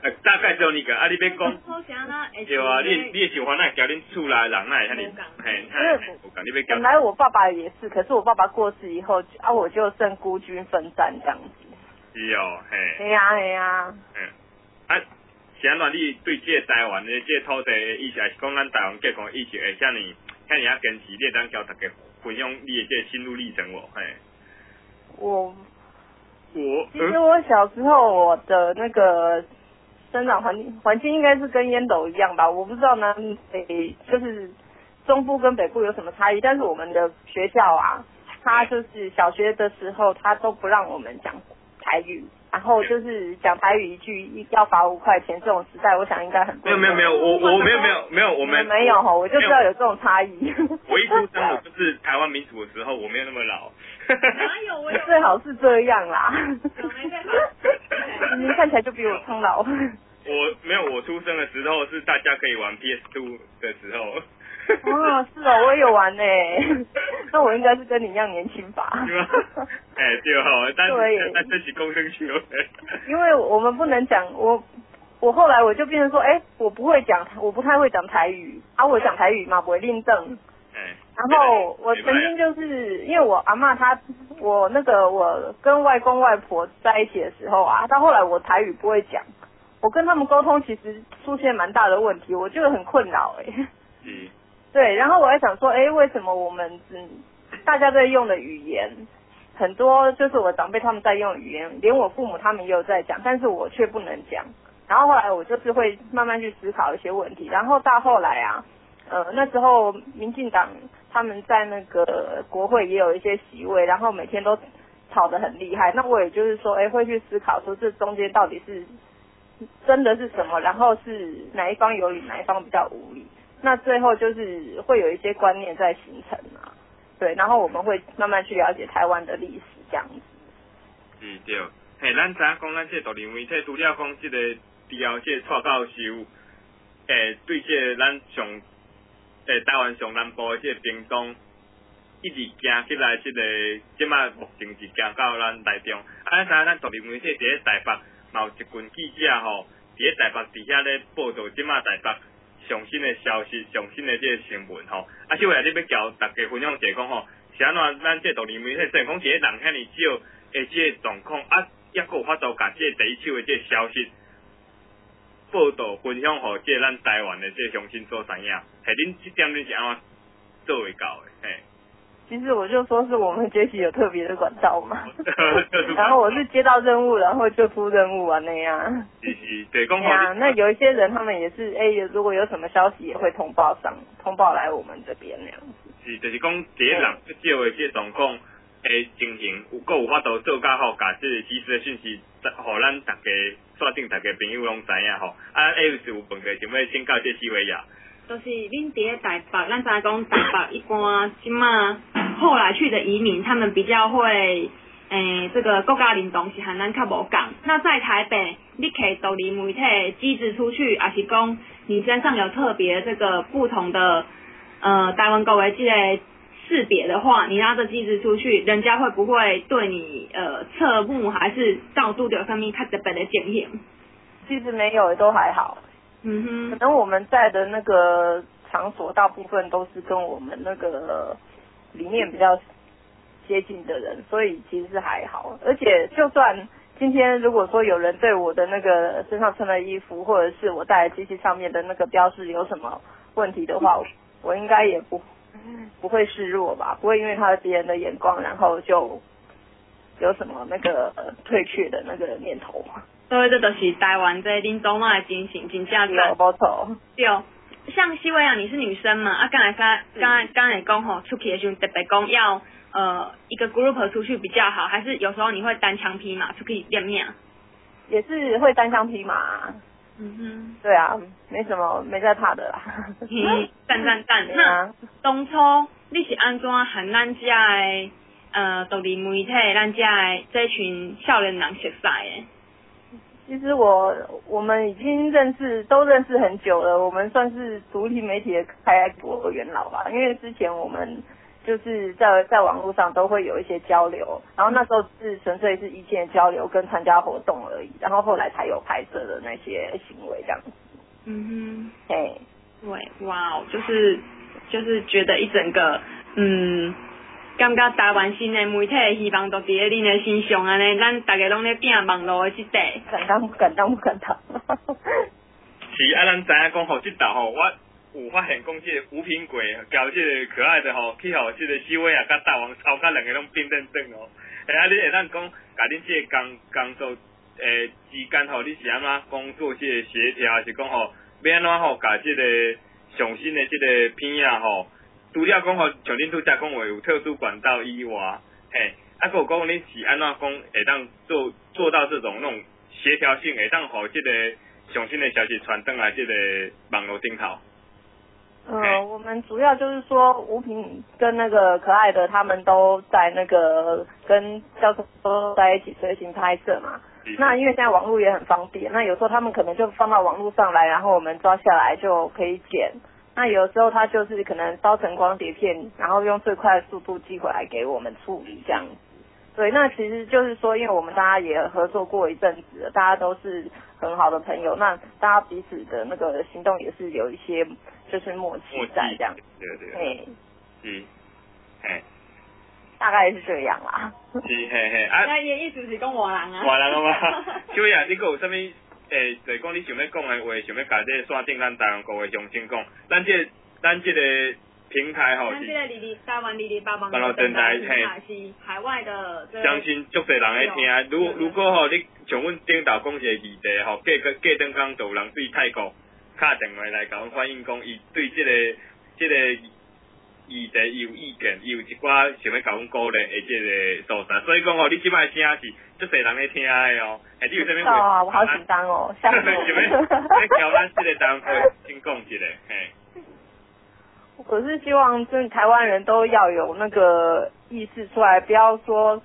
大概只有你个，你要讲，对啊，你的想法那交恁厝内人那遐尼，嘿，你要本来我爸爸也是，可是我爸爸过世以后，我就剩孤军奋战这样子。 是哦，嘿。 嘿呀。 是安怎？你对这个台湾的这个土地的意识，还是讲咱台湾各国意识会遐尼啊坚持？你当交大家分享你的这个心路历程无？嘿。其实我小时候我的那个生长环境应该是跟烟斗一样吧，我不知道南北就是中部跟北部有什么差异，但是我们的学校啊，它就是小学的时候它都不让我们讲台语，然后就是讲台语一句要罚5块钱，这种时代我想应该很多。没有，我没有，我们没有哈，我就知道有这种差异。我一出生我就是台湾民主的时候，我没有那么老。哪有我有？最好是这样啦。你看起来就比我苍老。我没有，我出生的时候是大家可以玩 PS2 的时候。哦，是哦，我也有玩呢。那我应该是跟你一样年轻吧？对吧？对哦，但这是公生球。因为我们不能讲我后来我就变成说，我不太会讲台语啊，我讲台语嘛不会认证。然后我曾经就是因为我阿嬷我跟外公外婆在一起的时候啊，到后来我台语不会讲，我跟他们沟通其实出现蛮大的问题，我觉得很困扰对，然后我还想说，为什么我们大家在用的语言很多就是我长辈他们在用的语言，连我父母他们也有在讲，但是我却不能讲。然后后来我就是会慢慢去思考一些问题，然后到后来啊，那时候民进党他们在那个国会也有一些席位，然后每天都吵得很厉害。那我也就是说，会去思考说这中间到底是真的是什么，然后是哪一方有理，哪一方比较无理。那最后就是会有一些观念在形成啊，对，然后我们会慢慢去了解台湾的历史这样子。对，嘿，咱知影讲咱这独立媒体除了讲这个除后这蔡教授，对这咱上台湾上南部的这屏东，一直行起来这个即马目前是行到咱台中。咱知影咱独立媒体伫咧台北，嘛有一群记者吼，伫咧台北伫遐咧报道即马台北上新的消息、上新的这个新闻吼。小伟，你要交大家分享一下讲吼，是安怎咱这独立媒体虽然讲伫咧人遐尼少的这个状况，抑佫有法度甲这第一手的这个消息报道分享互这咱台湾的这乡亲所知影，恁这点你是安怎做会到的？其实我就说是我们杰西有特别的管道嘛，然后我是接到任务，然后就出任务啊那样。对，那有一些人他们也是，如果有什么消息也会通报来我们这边那样子。是，就是讲第一人少的这状况的情形，有法度做较好，甲这及时的讯息，互咱大家锁定大家朋友拢知影吼。是有问题，想要请教这四位呀。就是恁伫咧台北，咱知影讲台北一般即马后来去的移民，他们比较会这个国家认同是和咱较无共。那在台北，你可独立媒体机制出去，还是讲你身上有特别这个不同的台湾国的这个识别的话，你拿着机制出去，人家会不会对你侧目，还是到处有什么较特别的情形？其实没有，都还好。可能我们在的那个场所大部分都是跟我们那个理念比较接近的人，所以其实是还好。而且就算今天如果说有人对我的那个身上穿的衣服，或者是我带的机器上面的那个标识有什么问题的话，我应该也不会示弱吧，不会因为他的别人的眼光，然后就有什么那个退却的那个念头。所以这就是台湾在恁总嘛的精神，真正是没错。对，像西维亚你是女生嘛？刚才讲吼，出去的时候特别讲要一个 group 出去比较好，还是有时候你会单枪匹马出去练命？也是会单枪匹马。对啊，没在怕的啦。赞。那当初你是安怎和咱遮的独立媒体，咱遮的这群少年人熟识的？其实我们已经都认识很久了，我们算是独立媒体的开国元老吧。因为之前我们就是在网络上都会有一些交流，然后那时候是纯粹是意见交流跟参加活动而已，然后后来才有拍摄的那些行为这样子。 嗯哼， 嘿， 对，哇哦，就是觉得一整个感觉台湾新的媒体的希望都伫咧恁的身上安尼，咱大家拢咧拼网络的这块。 敢当不敢当不敢当。 是啊，咱知影讲吼，即道吼，我有发现讲，即个吴品贵交即个可爱的吼，去互即个小伟啊，甲大王吵甲两个拢变认真哦。啊，你会当讲，甲恁即个工作之间吼，你是安怎讲做即个协调，还是讲吼，要安怎吼，甲即个上新的即个片啊吼，除了讲吼，像恁拄则讲话有特殊管道以外，嘿，啊，还有讲恁是安怎讲会当做到这种那种协调性，会当互即个上新的消息传登来这个网络顶头。 我们主要就是说，吴品跟那个可爱的他们都在那个跟教授都在一起随行拍摄嘛。那因为现在网络也很方便，那有时候他们可能就放到网络上来，然后我们抓下来就可以剪。那有时候他就是可能烧成光碟片，然后用最快的速度寄回来给我们处理这样子。对，那其实就是说，因为我们大家也合作过一阵子了，大家都是很好的朋友，那大家彼此的那个行动也是有一些就是默契在这样。 对。是， 大概是这样啦。 是嘿啊。 那伊意思是讲外人啊。 外人啊嘛。小伟啊，你还有啥物就是讲你想要讲的话，想要甲这个线顶咱台湾各位乡亲讲，咱这个平台吼， 咱这个台湾228 网络电台是海外的， 相信足侪人会听。如果吼你像阮顶头讲一个议题吼，过灯刚就有人对泰国打电话来甲阮反映讲，伊对这个议题有意见，伊有一寡想要甲阮鼓励的这个所在，所以讲吼，你即摆声是足侪人咧听的哦。你有啥物话？我好紧张哦，吓死我！ 要交咱这个单位先讲一个， 我是希望真的台湾人都要有那个意识出来，不要说，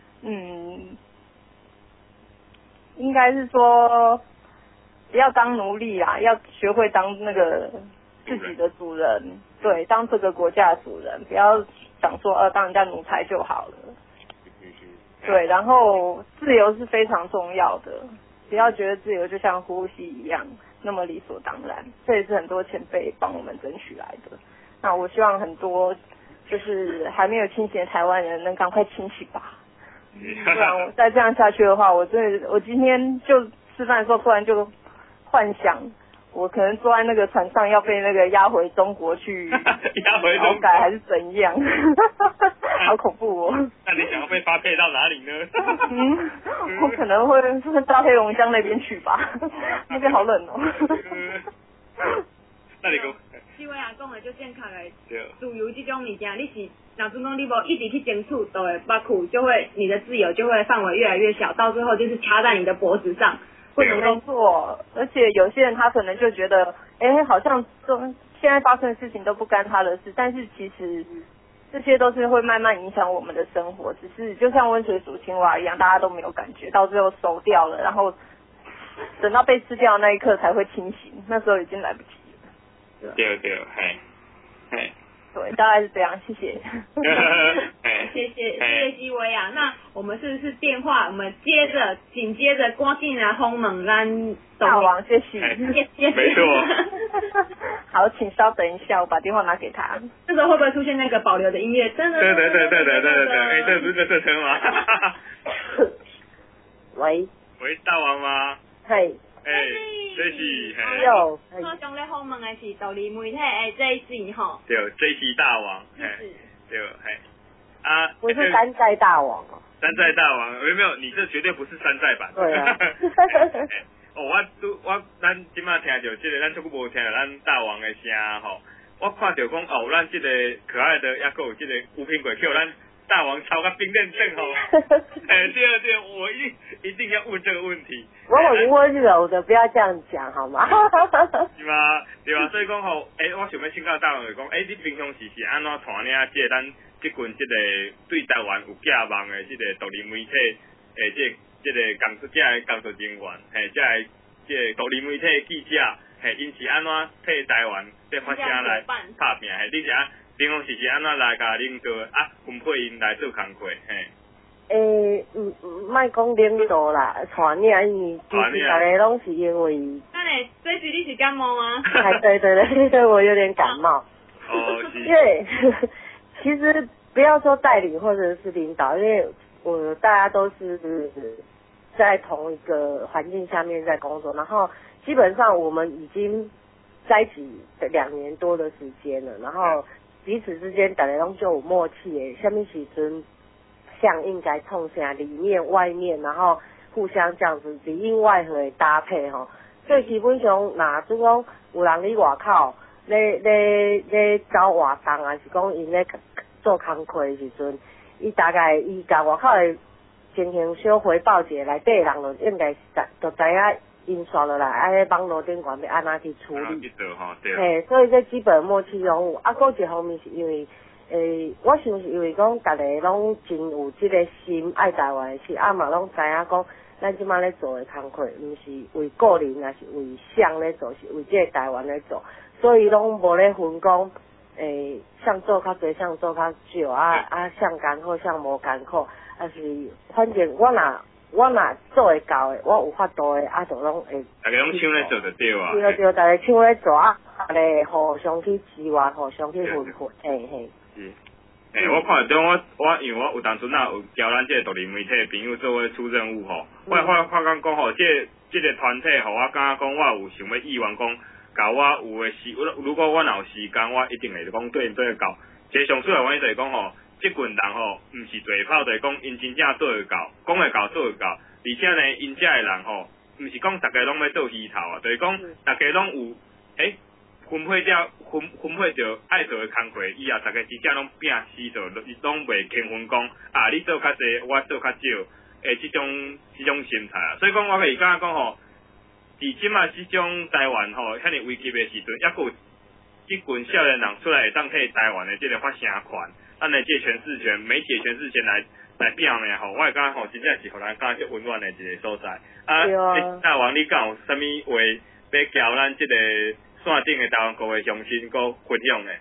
应该是说不要当奴隶啦，要学会当那个自己的主人，对，当这个国家的主人，不要想说当人家奴才就好了。对，然后自由是非常重要的，不要觉得自由就像呼吸一样那么理所当然，这也是很多前辈帮我们争取来的。那我希望很多就是还没有清醒的台湾人能赶快清醒吧，不然我再这样下去的话，我今天就吃饭的时候突然就幻想，我可能坐在那个船上要被那个押回中国去劳改还是怎样，好恐怖哦。 那你想要被发配到哪里呢？ 我可能会到黑龙江那边去吧，那边好冷哦。 那你讲小伟啊，讲的就正确的，自由这种物件，你是若是讲你无一直去争取，就会把苦就会你的自由就会范围越来越小，到最后就是掐在你的脖子上。 不能做，而且有些人他可能就觉得，好像现在发生的事情都不干他的事，但是其实这些都是会慢慢影响我们的生活，只是就像温水煮青蛙一样，大家都没有感觉，到最后熟掉了，然后等到被吃掉的那一刻才会清醒，那时候已经来不及了。 对， 对，大概是这样，谢谢。 谢谢西威啊，那我们是不是电话？我们紧接着赶紧来访问咱大王，谢谢。 没错。 好，请稍等一下，我把电话拿给他。 这时候会不会出现那个保留的音乐？真的。对， 这不是这车吗？ 喂， 大王吗？ 嘿。 这是有。 我上咧访问的是独立媒体的 JC 吼。 对 ，JC 大王。对，啊。 我是山寨大王哦。 山寨大王，没有，你这绝对不是山寨版。 对啊。 咱今麦听到这个，咱足久无听到咱大王的声吼。我看到讲咱这个可爱的，还有这个吴品贵，叫咱大王超个兵认证吼。对，我一定要问这个问题。 我很温柔的，不要这样讲好吗？ 是吗？对吧？所以讲吼，我想要请教大王讲，你平常时是安怎传呢？这咱这群这个对台湾有寄望的这个独立媒体，这个工作人员，这个独立媒体记者，因是安怎替台湾这发声来拍拼？你是平常是安怎来甲领导啊？分配因来做工课，嘿。 莫讲领导啦，传领因其实大家拢是因为。 那你这局你是感冒吗？ 对，我有点感冒。 哦，是。 因为其实不要说带领或者是领导，因为大家都是在同一个环境下面在工作，然后基本上我们已经在一起2年多的时间了，然后彼此之间大家拢就有默契诶，什么时阵像应该冲啥，里面外面，然后互相这样子里应外合的搭配吼。所以基本上，若准讲有人伫外口咧走活动，还是讲因咧做工课的时阵，伊甲外口的进行小回报者，内底人就应该就知影因刷落来，啊咧网络顶管要安怎去处理。嘿，所以这基本默契拢有。啊，搁一方面是因为。我想是因为讲，大家拢真有这个心爱台湾的事，嘛拢知影讲，咱即马咧做的工课，毋是为个人，也是为乡咧做，是为这个台湾咧做，所以拢无咧分讲，像做较多，像做较少，像艰苦，像无艰苦，是反正我若做会到的，我有法度的，就拢会。 大家拢抢咧做就对啊。 对，大家抢咧做咧互相去支援，互相去分配，嘿。 我看中我因为我有当初有交咱这个独立媒体的朋友做伙出任务吼，我发觉讲吼，这个团体吼，我感觉讲我有想要意愿讲，甲我有的时，如果我有时间，我一定会讲对到。这上主要原因就是讲吼，这群人吼，毋是嘴炮，就是讲因真正做会到，讲会到做会到，而且呢，因遮的人吼，毋是讲大家拢要做鱼头啊，就是讲大家拢有分配着爱做的工课，以后大家真正拢拼死做，拢袂轻分讲你做较济，我做较少，这种心态啊。所以讲我可以感觉讲吼，伫即马这种台湾吼，遐尼危急的时阵，抑佫有一群少年人出来会当替台湾的这个发声权，咱的这诠释权、媒体诠释权来表呢吼，我会感觉吼，真正是互咱感觉温暖的一个所在。大王，你敢有啥物话要交咱这个？线顶的台湾各位乡亲，搁分享的。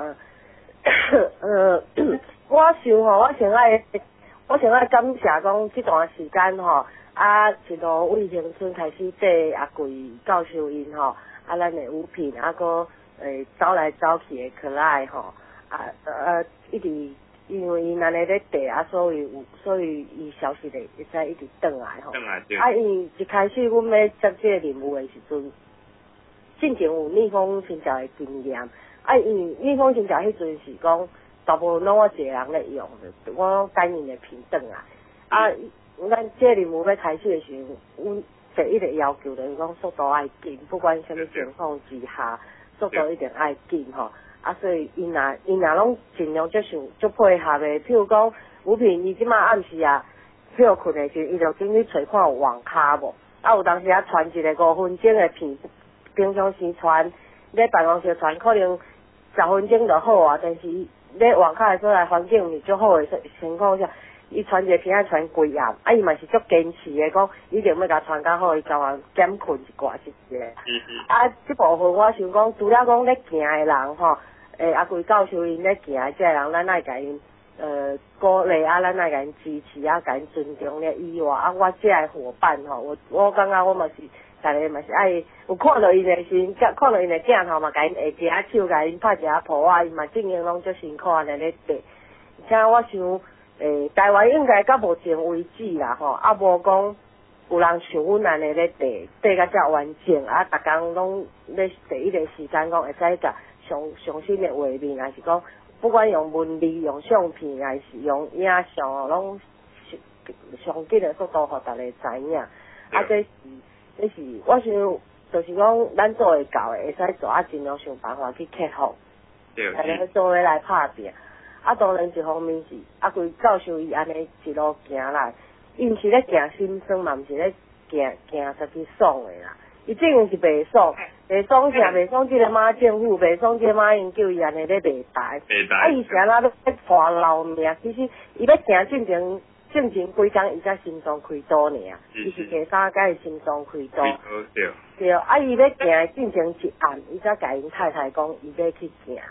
我想爱感谢讲这段时间吼，一路为恒春开始缀阿贵教授因吼，咱的舞品，搁走来走去的可爱吼，一直因为因安尼咧缀所以伊消息咧会使一直转来吼。伊一开始阮要接这个任务的时阵。进前有逆风新桥的经验，因为逆风新桥迄阵是讲大部分拢我一个人咧用的，我单人的平等咱这任务要开始的时候，阮第一个要求就是讲速度爱紧，不管什么情况之下，速度一定爱紧吼。所以因若拢尽量就配合的，譬如讲吴平伊即马暗时票困的时，伊就进去找看有网卡无，有当时传一个5分钟的片。平常时传咧办公室传可能10分钟就好但是咧网卡的所在环境毋足好的情况下，伊传一个片传几暗，伊嘛是足坚持的，讲一定要甲传较好，伊甲我减困一寡一个。这部分我想讲，除了讲咧行的人吼，阿贵教授因咧行的这个人，咱爱甲因鼓励咱爱甲因支持甲因尊重咧以外，我这个伙伴吼，我感觉我嘛是。大家嘛是爱有看到因的心，看到因的镜头嘛，甲因下一下手，甲因拍一下谱因嘛正经拢足辛苦安尼咧缀。而且我想，台湾应该到目前为止啦吼，无讲有人像阮安尼咧缀甲遮完整，逐工拢咧第一个时间讲会使甲上新的画面，还是讲不管用文字、用相片，还是用影像，拢上紧的速度，互大家知影。这是我想，就是讲咱做会到的，会使做尽量想办法去克服，大家做伙来拍拼。当然一方面是规教授伊安尼一路行来，伊毋是咧行心酸嘛，毋是咧行出去爽的啦。伊正是袂爽，袂爽啥？袂爽这个马政府，袂爽这个马英九伊安尼咧卖台。伊是安怎咧拖老命？其实伊要行正前几工伊才心脏开刀尔，伊是第三届心脏开刀。对，伊要行正前一暗，伊才甲因太太讲伊要去行。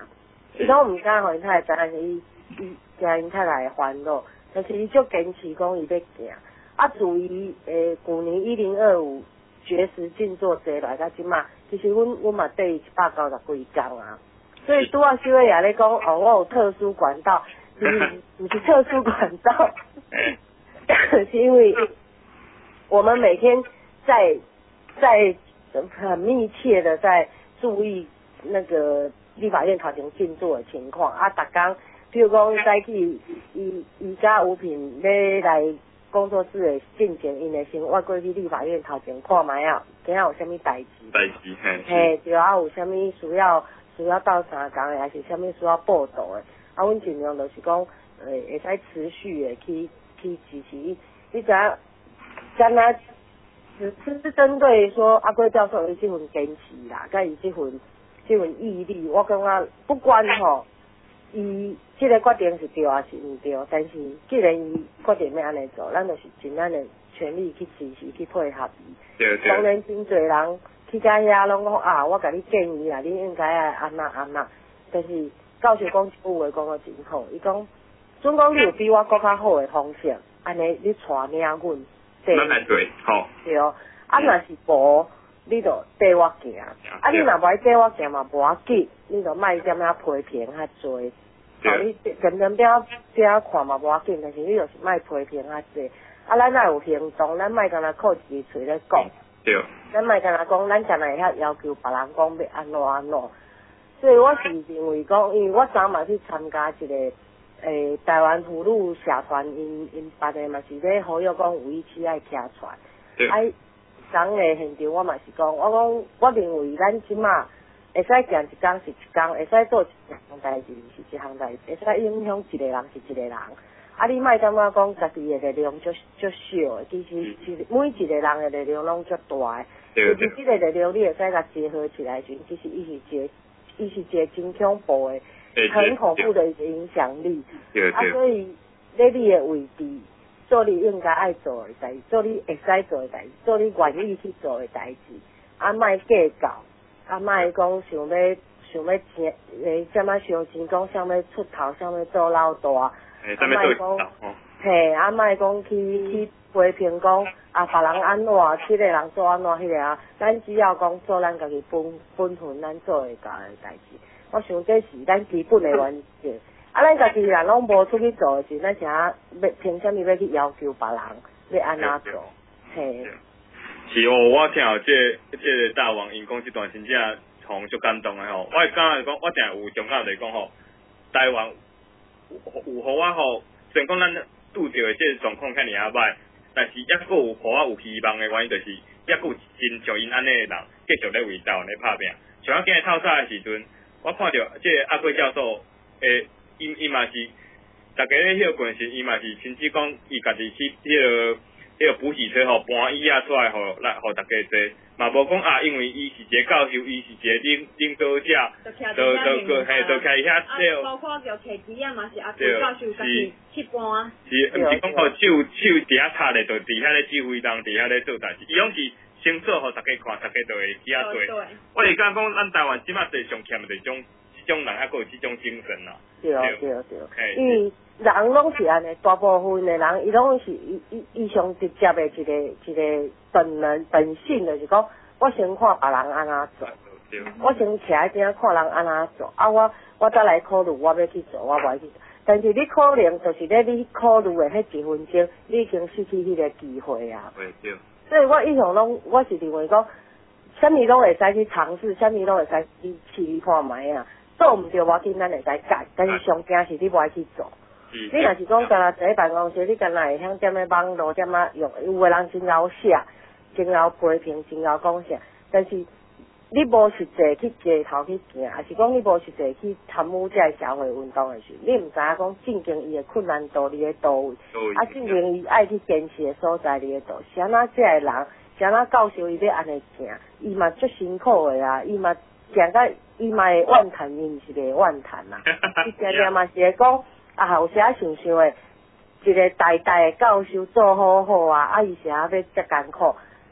伊讲毋敢互因太太知影是伊惊因太太会烦恼，但是伊就坚持讲伊要行。啊，自伊去年1025绝食静坐坐来到即马，其实阮嘛对伊190几工啊。所以拄啊小爷咧讲哦，我有特殊管道，不是特殊管道，是因为我们每天在很密切的在注意那个立法院头前静坐的情况啊，逐工，比如讲早起伊甲吴品要来工作室的进前，因会先我过去立法院头前看卖啊，今仔有啥物代志，嘿，对啊，有啥物需要到三工的，还是啥物需要报道的，啊，阮尽量就是讲，会使持续的去支持伊。你知影，敢若只是针对说阿贵教授伊这份坚持啦，甲伊这份毅力，我感觉不管吼，伊这个决定是对还是毋对，但是既然伊决定要安尼做，咱就是尽咱的全力去支持去配合伊。 对。 当然真侪人去到遐拢讲啊，我甲你建议啦，你应该爱安那。但是教授讲一句话讲得真好，伊讲，总讲你有比我更较好的方式，安尼你带领阮。 咱来对，好。 对，啊，若是无，你就缀我行。啊，你若无爱缀我行嘛，无要紧，你就莫点仔批评较多。啊，你点看嘛无要紧，但是你就是莫批评较多。啊，咱若有行动，咱莫干那靠一个嘴咧讲。 对。 咱莫干那讲，咱干那会晓要求别人讲要安怎。所以我是认为讲，因为我昨嘛去参加一个台湾妇女社团，因办的嘛是咧呼吁讲有义气爱听出来。啊，昨个现场我嘛是讲，我讲我认为咱即马会使行一工是一工，会使做一项代志是一项代志，会使影响一个人是一个人。啊，你莫感觉讲家己的力量足小的，其实每一个人的力量拢足大的。其实这个力量你会使甲结合起来时，其实伊是一个真恐怖的、很恐怖的一个影响力。啊，所以在你的位置，做你应该爱做的代志，做你会使做的代志，做你愿意去做的代志，啊，莫计较，啊，莫讲想要钱，什么伤钱，讲想要出头，想要做老大，啊，莫讲，嘿，啊，莫讲去批评讲啊，别人安怎，这个人做安怎，迄个啊，咱只要讲做咱家己本分，咱做会到的代志。我想这是咱基本的原则。啊，咱家己人拢无出去做的时，咱啥要凭什么要去要求别人要安怎做？嘿。 是哦，我听到这个大王因讲这段真正互足感动的吼。我会感觉讲，我定有重要来讲吼，台湾有互我吼，虽然讲咱拄着的这个状况遐尔歹，但是抑佫有互我有希望的原因，就是抑佫有真像因安尼的人继续咧为台湾咧拍拼。像我今日透早的时阵，我看到这个阿贵教授，伊嘛是大家咧迄个关心，伊嘛是亲自讲，伊家己去迄个补习车吼搬椅仔出来，互大家坐，嘛无讲啊，因为伊是一个教授，伊是一个领导者，就徛遐说。 包括就摕机啊嘛，是阿贵教授家己去搬。 是，毋是讲吼手伫遐插咧，就伫遐咧指挥人，伫遐咧做代志，伊拢是先做互大家看，大家就会去遐做。我是感觉讲，咱台湾即马最上欠的就是这种人，还佫有这种精神啦。对， 因为人拢是安尼，大部分的人伊拢是伊上直接的一个本性，就是讲我先看别人安怎做，我先徛喺边看人安怎做，啊我再来考虑我要去做，我无去做。但是你可能就是咧你考虑的迄1分钟，你已经失去迄个机会啊。 对。 所以我一向拢我是认为讲，啥物拢会使去尝试，啥物拢会使去试看卖啊。做唔对，我紧咱会使改，但是上惊是你无爱去做。你若是讲干那坐喺办公室，你干那会晓踮咧网络踮啊用，有个人真会写，真会批评，真会讲啥，但是你无实际去街头去行，还是讲你无实际去参与这个社会运动的时候，你唔知影讲正经伊的困难度伫咧倒位，啊正经伊爱去坚持的所在伫咧倒，是安那这个人，是安那教授伊要安尼行，伊嘛足辛苦的啊，伊嘛行到伊嘛会怨叹，伊毋是个怨叹啦，伊常常嘛是会讲啊，有时啊想想的，一个代的教授做好啊，伊是啊要遮艰苦。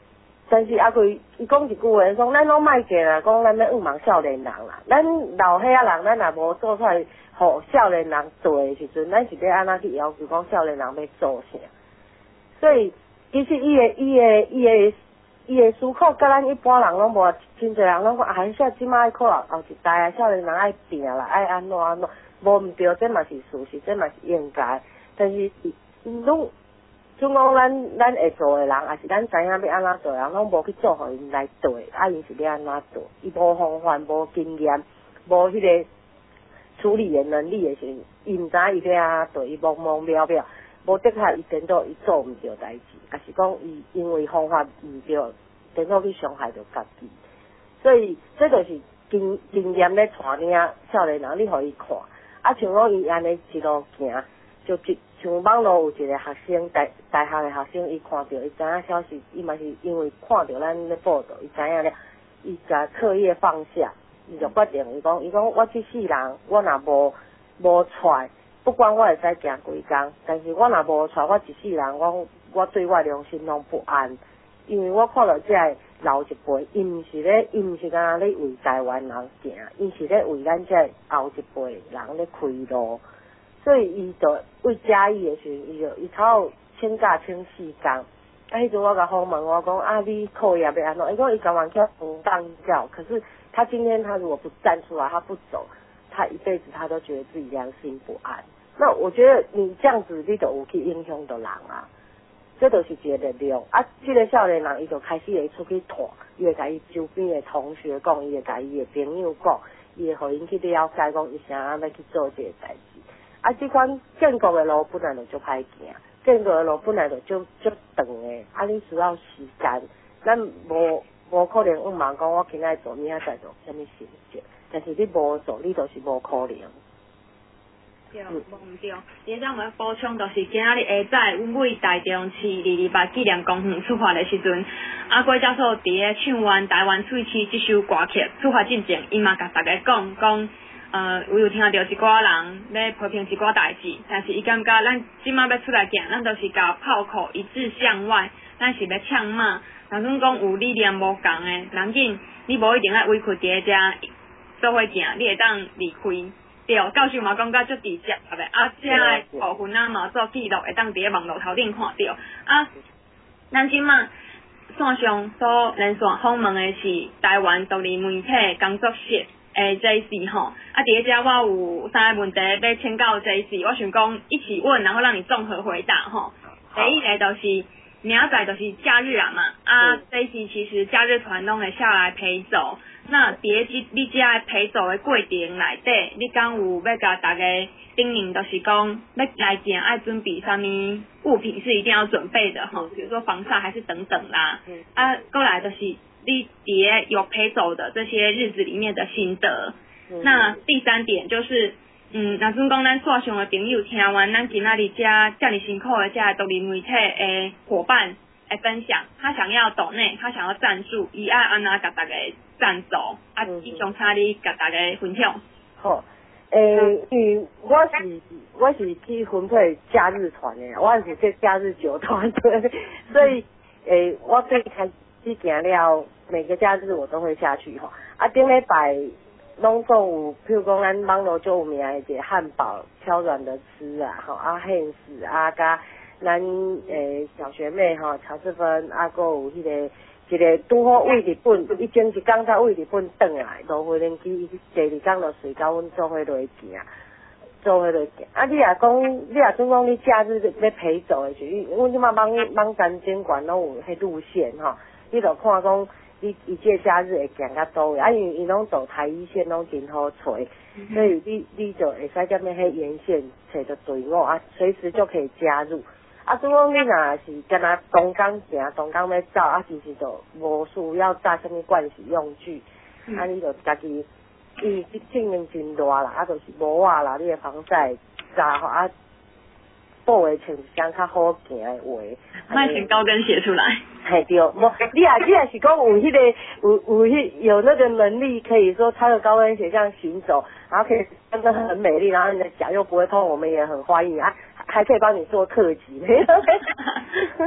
但是阿贵伊讲一句话，讲咱拢卖过啦，讲咱要仰望少年人啦，咱老岁仔人咱也无做出来，互少年人做的时阵，咱是要安怎去要求讲少年人要做啥？所以其实伊的思考，甲咱一般人拢无，真侪人拢讲，啊，像即摆可能后一代啊，少年人爱拼啦，爱安怎，无毋对，这嘛是事实，这嘛是应该。但是拢，总讲咱会做的人，也是咱知影要安怎做的人，拢无去做，互因来做，啊，因是要安怎做？伊无方法，无经验，无迄个处理的能力的时候，伊毋知伊要安怎做，伊懵懵渺渺。无的确，伊颠倒伊做毋对代志，也是讲伊因为方法毋对，颠倒去伤害着家己。所以这就是经验咧带领少年人，你互伊看。啊，像讲伊安尼一路行，就像网络有一个学生，大学的学生，伊看到伊知影消息，伊嘛是因为看到咱咧报道，伊知影咧，伊甲课业放下，伊就决定伊讲我这世人，我若无揣。不管我会使行几工，但是我若无带我一世人，我对我良心拢不安，因为我看到这老一辈，伊毋是干那咧为台湾人行，伊是咧为咱这后一辈人咧开路，所以伊就为嘉义的时候，伊头请假请4工，啊，迄阵我甲访问我讲啊，你课业要安怎？伊讲伊甘愿去当教，可是他今天他如果不站出来，他不走，他一辈子他都觉得自己良心不安。那我觉得你这样子，你就有去影响到人啊，这就是一个力量啊。这个少年人，伊就开始会出去探，伊会甲伊周边的同学讲，伊会甲伊的朋友讲，伊会互因去了解讲，伊想要去做这个代志。啊，这款建国的路本来就足歹行，建国的路本来就足长的，啊，你需要时间，咱无可能仰望讲我今仔做，明仔再做，什么成就，但是你无做，你就是无可能。 对，无毋对。而且我们补充就是今仔日下早，阮为台中市228纪念公园出发的时阵，阿郭教授伫咧唱完台湾水市这首歌曲出发进前，伊嘛甲大家讲，有听到一寡人咧批评一寡代志，但是伊感觉咱即马要出来行，咱都是甲炮口一致向外，咱是要呛骂。若算讲有理念无共的，人紧你无一定爱委屈伫咧遮做伙行，你会当离开。对，教授嘛讲甲足直接的，啊，这个部分啊嘛做记录，会当伫咧网络头顶看到。啊，咱即马线上所连线访问的是台湾独立媒体工作室的 JC 吼，啊，伫咧遮我有3个问题要请教 JC， 我想讲一起问，然后让你综合回答吼。第一个就是明仔载就是假日啊嘛，啊 JC 其实假日团拢会下来陪走。那伫你遮陪走的过程内底，你敢有要甲大家叮咛，就是讲要来行爱准备啥物物品是一定要准备的吼，比如说防晒还是等等啦。啊，过来就是你伫有陪走的这些日子里面的心得。那第3点就是，若算讲咱线上的朋友听完咱今仔日遮尔辛苦的独立媒体的伙伴来分享，他想要抖内，他想要赞助，伊爱安怎甲大家赞助，啊，以上请你甲大家分享。 好，因为我是去分配假日团的，我是这假日9团队，所以我最开始行了，每个假日我都会下去吼。啊，顶礼拜拢总有，譬如讲咱网络就有名的一个汉堡挑软的吃啊，吼啊汉斯啊甲咱小学妹吼乔世芬啊，还有迄个。一个拄好为日本，伊前一工才为日本转来，落飞轮机，伊第2工就随到阮做伙落行，啊，你若准讲你假日要陪走的时候，阮即马网站监管拢有迄路线吼，你就看讲伊这假日会行到倒位，啊，因为伊拢走台一线拢真好找，所以你就会使踮咧迄沿线找着队伍啊，随时就可以加入。啊，所以讲你若是干那东港行，东港要走，啊，其实就无需要带什么盥洗用具，啊，你就家己，伊证明真热啦，啊，就是帽仔啦，你的防晒扎吼啊，布的穿一双较好行的话， 卖穿高跟鞋出来。 嘿对，无你也是讲有迄个有那个能力，可以说穿着高跟鞋这样行走，然后可以真的很美丽，然后你的脚又不会痛，我们也很欢迎啊。还可以帮你做特辑，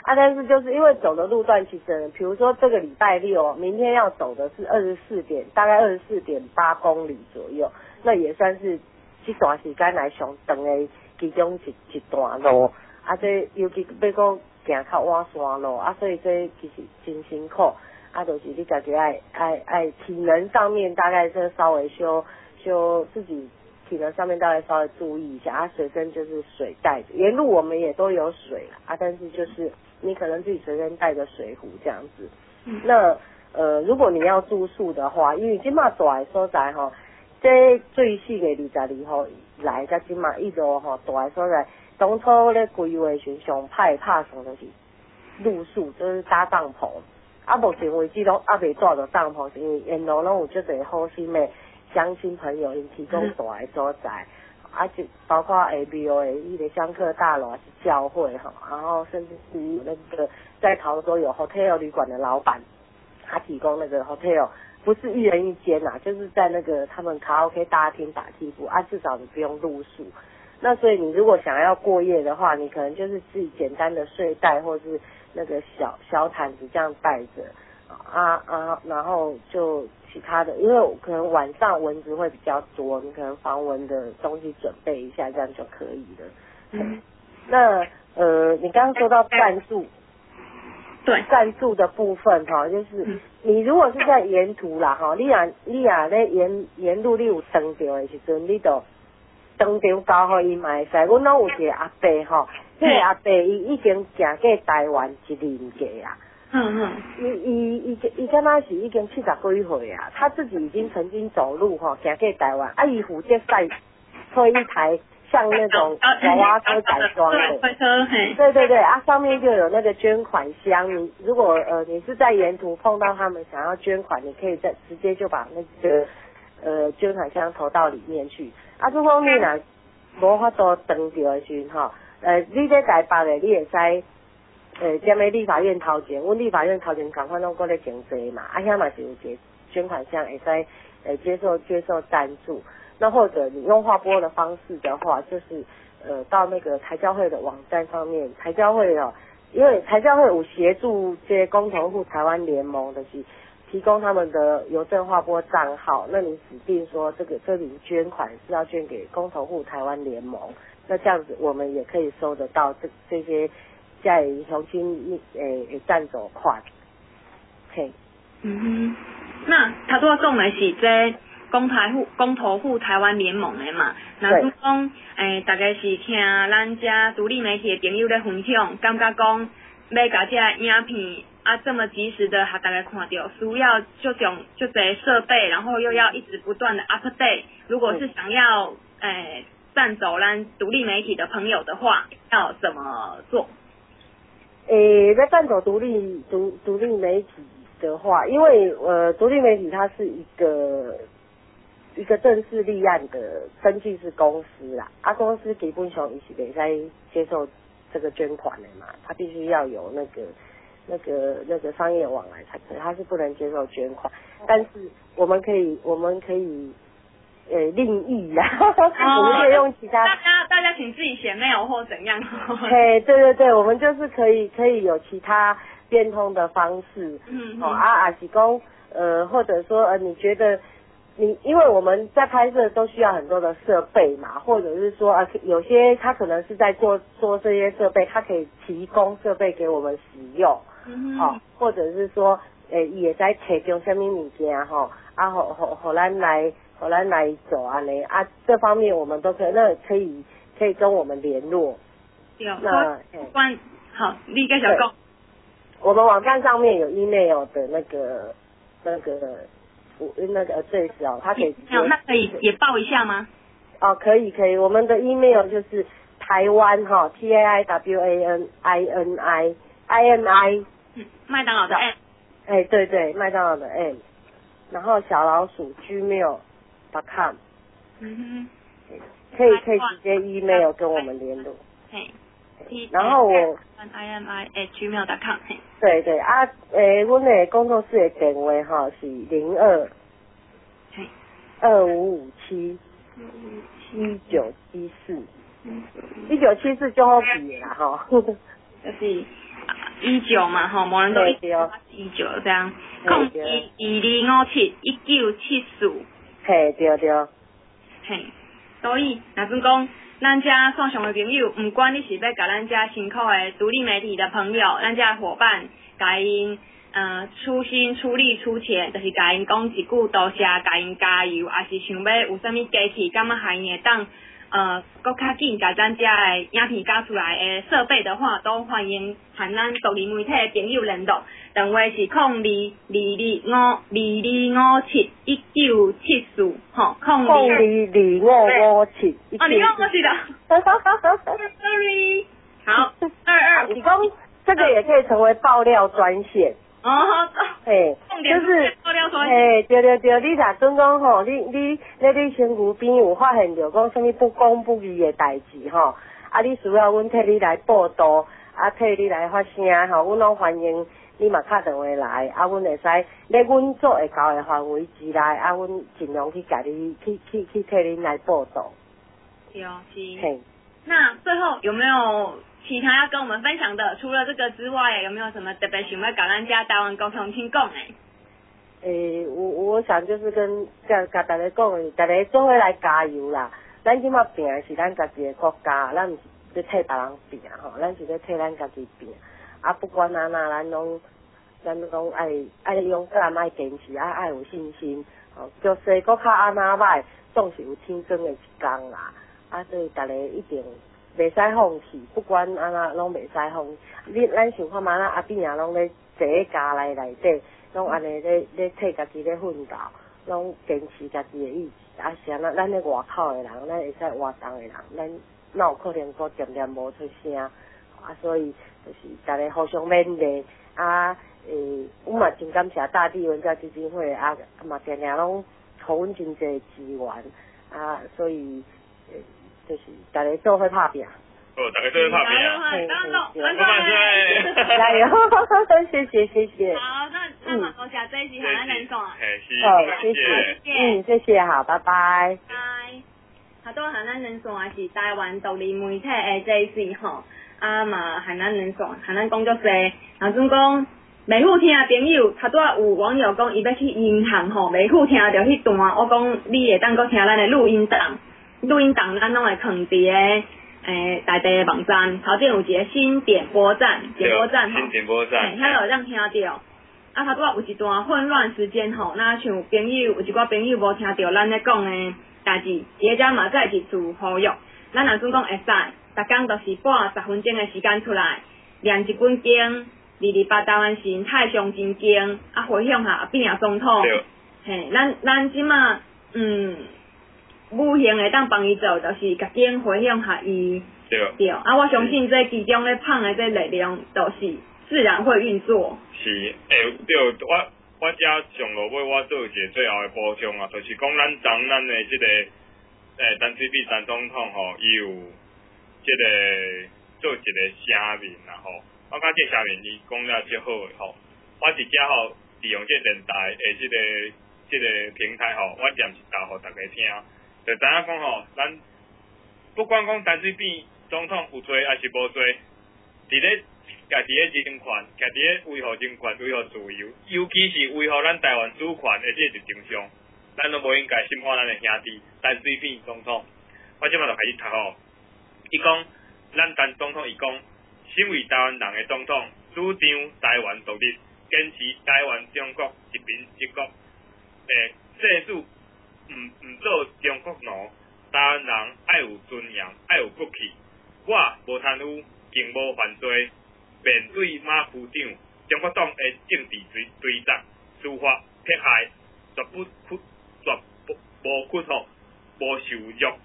啊，但是就是因为走的路段其实，比如说这个礼拜六，明天要走的是大概24.8公里左右，那也算是这段时间来上长的其中一段路。啊，这尤其要讲行较晚山路，啊，所以这其实真辛苦。啊，就是你自己爱体能上面大概是稍微修自己体能上面大概稍微注意一下。啊，随身就是水带着，沿路我们也都有水啊，但是就是你可能自己随身带着水壶这样子。那如果你要住宿的话，因为今嘛大的所在吼，这最4月22号来，甲今嘛一路吼大的所在，当初咧规划时上歹拍算就是露宿，就是搭帐篷。啊，目前为止拢还未带到帐篷，因为沿路拢有足侪好心的乡亲朋友，因提供大的所在，啊，就包括下庙的迄个香客大楼是教会哈，然后甚至是那个在桃州有 hotel 旅馆的老板，他提供那个 hotel， 不是一人一间呐，就是在那个他们卡拉 OK 大厅打地铺啊，至少你不用露宿。那所以你如果想要过夜的话，你可能就是自己简单的睡袋或是那个小毯子这样带着然后就其他的，因为可能晚上蚊子会比较多，你可能防蚊的东西准备一下，这样就可以了。那你刚刚说到赞助， 对赞助的部分哈，就是你如果是在沿途啦哈，你也咧沿路你有登到的时阵，你就当场交互伊嘛会使。阮拢有一个阿伯吼，迄个阿伯伊已经行过台湾一年过啊。伊敢若是已经70几岁啊，他自己已经曾经走路吼行过台湾，啊伊负责推一台像那种娃娃车改装的，对啊，上面就有那个捐款箱。你如果你是在沿途碰到他们想要捐款，你可以直接就把那个捐款箱投到里面去。啊，这方面啊，无法度登到的时阵吼，你在台北的，你会使踮咧立法院头前，阮立法院头前赶快拢过咧经济嘛，啊遐嘛是有一个捐款箱，会使接受赞助。那或者你用划拨的方式的话，就是到那个台教会的网站上面，台教会因为台教会有协助这些公投户台湾联盟的是。提供他们的邮政划拨账号，那你指定说这笔捐款是要捐给公投户台湾联盟，那这样子我们也可以收得到这些在乡亲赞助款。嘿， 那头拄讲的是这公投户台湾联盟的嘛？那如讲大概是听咱家独立媒体的朋友咧分享，感觉讲要甲这影片。这么及时的，大家看到需要这些设备，然后又要一直不断的 update。如果是想要赞走咱独立媒体的朋友的话，要怎么做？ 要赞走独立媒体的话，因为独立媒体它是一个正式立案的登记是公司啦，公司基本上也是袂使接受这个捐款的嘛，它必须要有那个商业往来才可以，他是不能接受捐款，但是我们可以另议啦，我们可以用其他大家请自己写 mail 或怎样。 对，我们就是可以有其他变通的方式，是讲或者说你觉得因为我们在拍摄都需要很多的设备嘛，或者是说有些他可能是在做这些设备，他可以提供设备给我们使用。或者是说，伊会使提供什么物件吼，互咱来做安尼这方面我们都可以，那可以跟我们联络。 那好，你继续讲。 我们网站上面有 email 的那个 address 它可以。 那可以也报一下吗？ 可以，我们的 email 就是台湾TAIWANINI。 麦当劳的 M， 对，麦当劳的 M， 然后@gmail.com， 可以直接 email 跟我们联络。然后我 IMI@gmail.com。 对阮的工作室的电话是02-2557-1974，1974就好记啦就是。 19嘛，吼，无人都19这样，0222571974。 嘿，对对。 嘿，所以若算讲，咱遮线上的朋友，毋管你是要甲咱遮辛苦的独立媒体的朋友，咱遮伙伴，甲因出心出力出钱，就是甲因讲一句多谢，甲因加油，也是想要有啥物机器，感觉还会当搁较紧甲咱遮的影片加出来的设备的话，都欢迎和咱独立媒体的朋友联络。电话是0222571974，吼 0225571974。 哦，你讲我是的，sorry。好，22。 你讲这个也可以成为爆料专线。 哦， 嘿，就是爆料专线。 嘿，对，你若准讲吼，你身躯边有发现着讲啥物不公不义的代志吼，啊，你需要阮替你来报道，啊，替你来发声吼，阮拢欢迎。你嘛打电话来，啊，阮会使在阮做会到的范围之内，啊，阮尽量去甲你去替恁来报道。 是哦，是。 嘿。 那最后有没有其他要跟我们分享的？除了这个之外，有没有什么特别想要甲咱家台湾共同听讲的？ 我想就是跟甲大家讲的，大家做伙来加油啦！咱即马拼的是咱家己的国家，咱毋是咧替别人拼吼，咱是咧替咱家己拼。啊，不管安那，咱拢爱勇敢，爱坚持，爱有信心。哦，就是国较安那歹，总是有天光的一天啦。啊，所以大家一定袂使放弃，不管安那拢袂使放弃。咱想看嘛，咱阿扁啊，拢咧坐喺家内底，拢安尼咧替家己咧奋斗，拢坚持家己的意志。啊，是安那，咱咧外口的人，咱会使活动的人，咱哪有可能搁渐渐无出声？啊，所以就是大家互相勉励啊。阮嘛真感谢大地文教基金会啊，嘛定定拢互阮真侪资源啊，所以就是大家做伙打拼。 大家做伙打拼。 加油！谢谢。 好，那嘛多谢这一期海南人送啊。 好，谢谢。谢谢，好，拜拜。 拜。好多海南人送啊，是台湾独立媒体的 JC 吼。啊嘛，海南人爽，海南工作室，若阵讲袂好听的朋友，头拄仔有网友讲伊要去银行吼，袂好听着迄段，我讲你会当搁听咱的录音档咱拢会放伫个内地的网站，头前有一个新点播站吼， 新点播站， 遐就让听到。啊，头拄仔有一段混乱时间吼，那像朋友有一寡朋友无听到咱咧讲的代志，伫遮嘛再一次呼吁，咱若阵讲会使。逐工都是半10分钟的时间出来，念一本经，228台湾神太上真经，啊回向下阿扁啊总统，嘿，咱即马无形会当帮伊做，就是甲经回向下伊，对，啊我相信这其中咧放的这力量，都是自然会运作。 是，对，我遮上落尾我做一个最后的补充啊，就是讲咱的即个陈水扁陈总统吼，伊有。即个做一个声明啦吼，我感觉声明伊讲了足好诶吼，我伫遮吼利用这电台诶即个平台吼，我念一道互大家听，就知影讲吼，咱不管讲陈水扁总统有做还是无做，伫咧家己诶人权，家己咧维护人权、维护自由，尤其是维护咱台湾主权诶这一定上，咱都无应该心看咱诶兄弟陈水扁总统。我即摆就开始读吼。伊讲，咱陈总统伊讲，身为台湾人的总统，主张台湾独立，坚持台湾中国一边一国，制度唔做中国奴，台湾人爱有尊严，爱有骨气。我无贪污，更无犯罪，面对马府长、中国党的政治追责、司法迫害，绝无屈服，无受辱，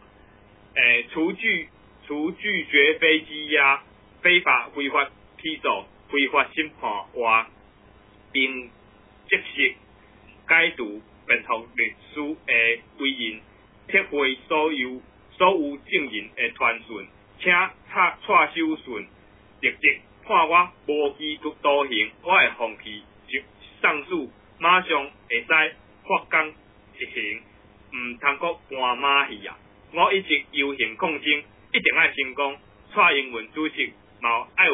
除拒绝非羁押、非法非法起诉、非法审判外，并即时解除辩护律师的委任，撤回所有证人的传讯，请蔡守顺立即判我无期徒刑，我会放弃上诉，马上会使发工执行，唔通阁换马戏啊！我一直游行抗争。一定爱成功，蔡英文主席嘛爱有客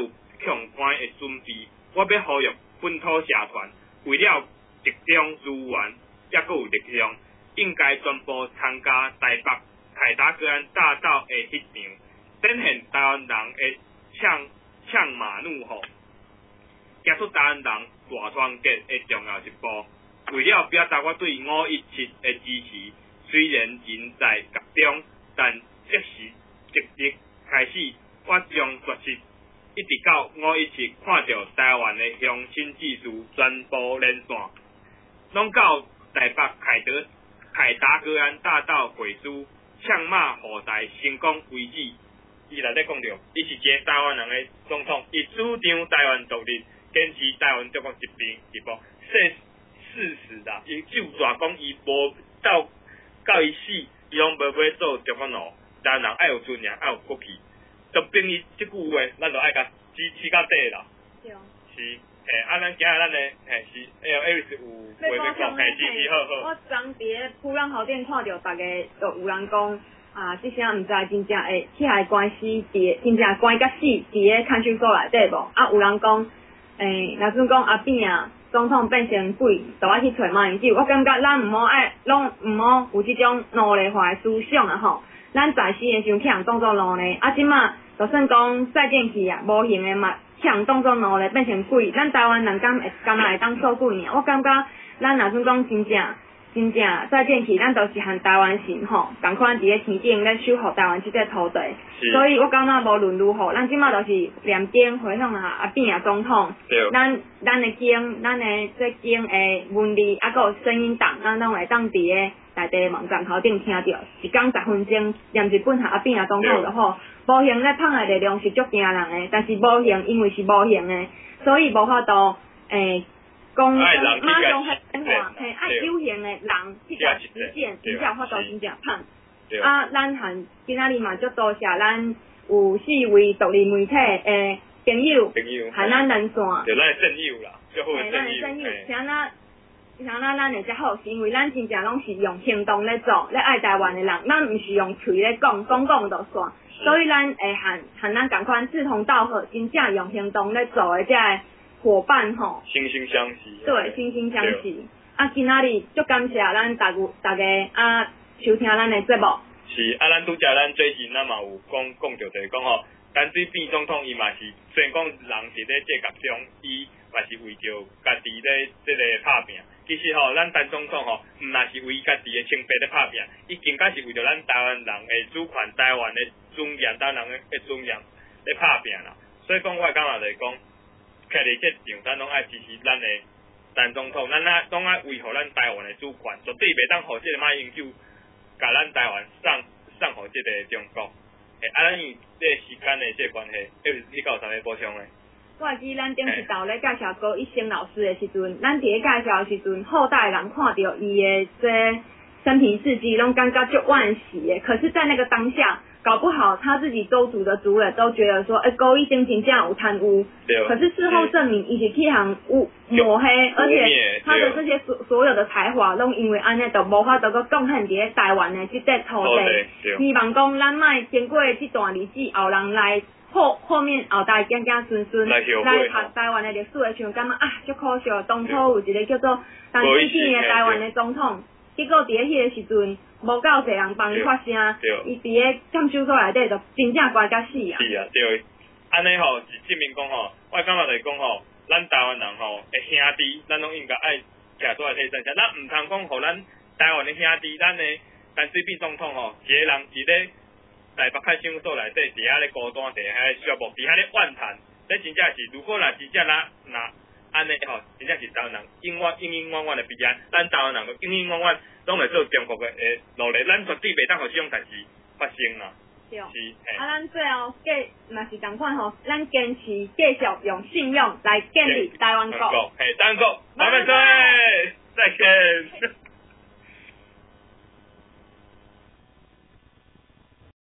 抗关的准备，我要呼吁本土社团为了集中资源，也佫有力量，应该全部参加台北凯达格兰大道的迄场，展现台湾人的呛马怒吼，行出台湾人大团结的重要一步。为了表达我对517的支持，虽然人在甲中，但即时即日开始，我将决心一直到517看到台湾的乡亲技术全部连线，拢到台北凯达格兰大道会师，呛骂何台成功为止。伊内底讲着，伊是一个台湾人的总统，伊主张台湾独立，坚持台湾中国一边一步。事实啦，伊就大讲伊无到伊死，伊拢无要做中国奴。台湾人爱有尊严，爱有骨气。就凭伊即句话，咱就爱甲支持到底啦。对。是，咱今日咱的是，Aris 有话要讲，支持好好。 我昨伫普朗豪店看到大家就有人讲啊，即声毋知真正会起来关系真正关甲死伫咧看守所内底无？啊，有人讲若算讲阿扁啊。总统变成鬼，就爱去找马英九。我感觉咱毋好拢毋好有即种奴隶化的思想啊吼。咱在时的时候强当作奴隶，啊即马就算讲再见去啊，无形的嘛强当作奴隶变成鬼。咱台湾人敢会当做鬼尔？我感觉咱若算讲真正再见去，咱都是和台湾神吼，共款伫咧天顶咧守护台湾即个土地。所以我感觉无论如何，咱即马就是念经回向阿扁啊总统，咱的经，咱的这经的文字，啊个声音档，咱拢会当伫咧内地网站头顶听到，一讲10分钟，念一本阿扁啊总统就好。无形咧放的力量是足惊人的，但是无形因为是无形的，所以无法度讲马上迄变化，爱有形的人去甲实践，真正法度真正胖。啊，咱和今仔日嘛足多谢咱有4位独立媒体的朋友，和咱连线。 就咱的战友啦，最好的战友。 像咱会遮好，是因为咱真正拢是用行动咧做，咧爱台湾的人，咱毋是用嘴咧讲就煞。所以咱会和咱共款志同道合，真正用行动咧做的遮个伙伴吼， 惺惺相惜。 对，惺惺相惜。啊，今仔日足感谢咱大家啊收听咱的节目。 是啊，咱拄则咱最近咱嘛有讲着就是讲吼，陈水扁总统伊嘛是虽然讲人是咧这甲中，伊嘛是为着家己咧这个拍拼。其实吼，咱陈总统吼，毋若是为家己的清白咧拍拼，伊更加是为着咱台湾人的主权、台湾的尊严、台湾人的尊严咧拍拼啦。所以讲，我感觉就是讲，徛伫这场，咱拢爱支持咱的陈总统，咱拢爱维护咱台湾的主权，绝对袂当互这个马英九甲咱台湾送互这个中国。咱以这个时间的这个关系，你有啥物补充咧？ 我会记咱顶一道咧介绍高一生老师的时阵，咱伫咧介绍的时阵，后代人看到伊的这生平事迹，拢感觉足惋惜的。可是，在那个当下，搞不好他自己州族的族人都觉得说，高一生真正有贪污。可是事后证明，伊是去行抹黑，而且他的这些所有的才华，拢因为安尼，就无法度个贡献伫咧台湾的这块土地。希望讲咱卖经过这段日子，后人来。后面后代子孙来读台湾的历史的时候，感觉啊，足可惜，当初有一个叫做陈水扁的台湾的总统，结果伫咧迄个时阵，无够侪人帮伊发声，伊伫咧看守所内底就真正乖甲死啊！ 是啊，对，安尼吼是证明讲吼，我感觉就是讲吼，咱台湾人吼的兄弟，咱拢应该爱徛出来替阵，咱毋通讲互咱台湾的兄弟，咱的陈水扁总统吼，一个人伫咧。台北看守所内底，伫遐咧孤单，伫遐削木，伫遐咧怨叹，这真正是，如果若真正若安尼吼，真正是台湾人永远的悲哀。咱台湾人永远拢会做中国的努力，咱绝对袂当互这种代志发生啦。 对。是。咱最后嘛是同款吼，咱坚持继续用信用来建立台湾国。 台湾国，万岁！再见。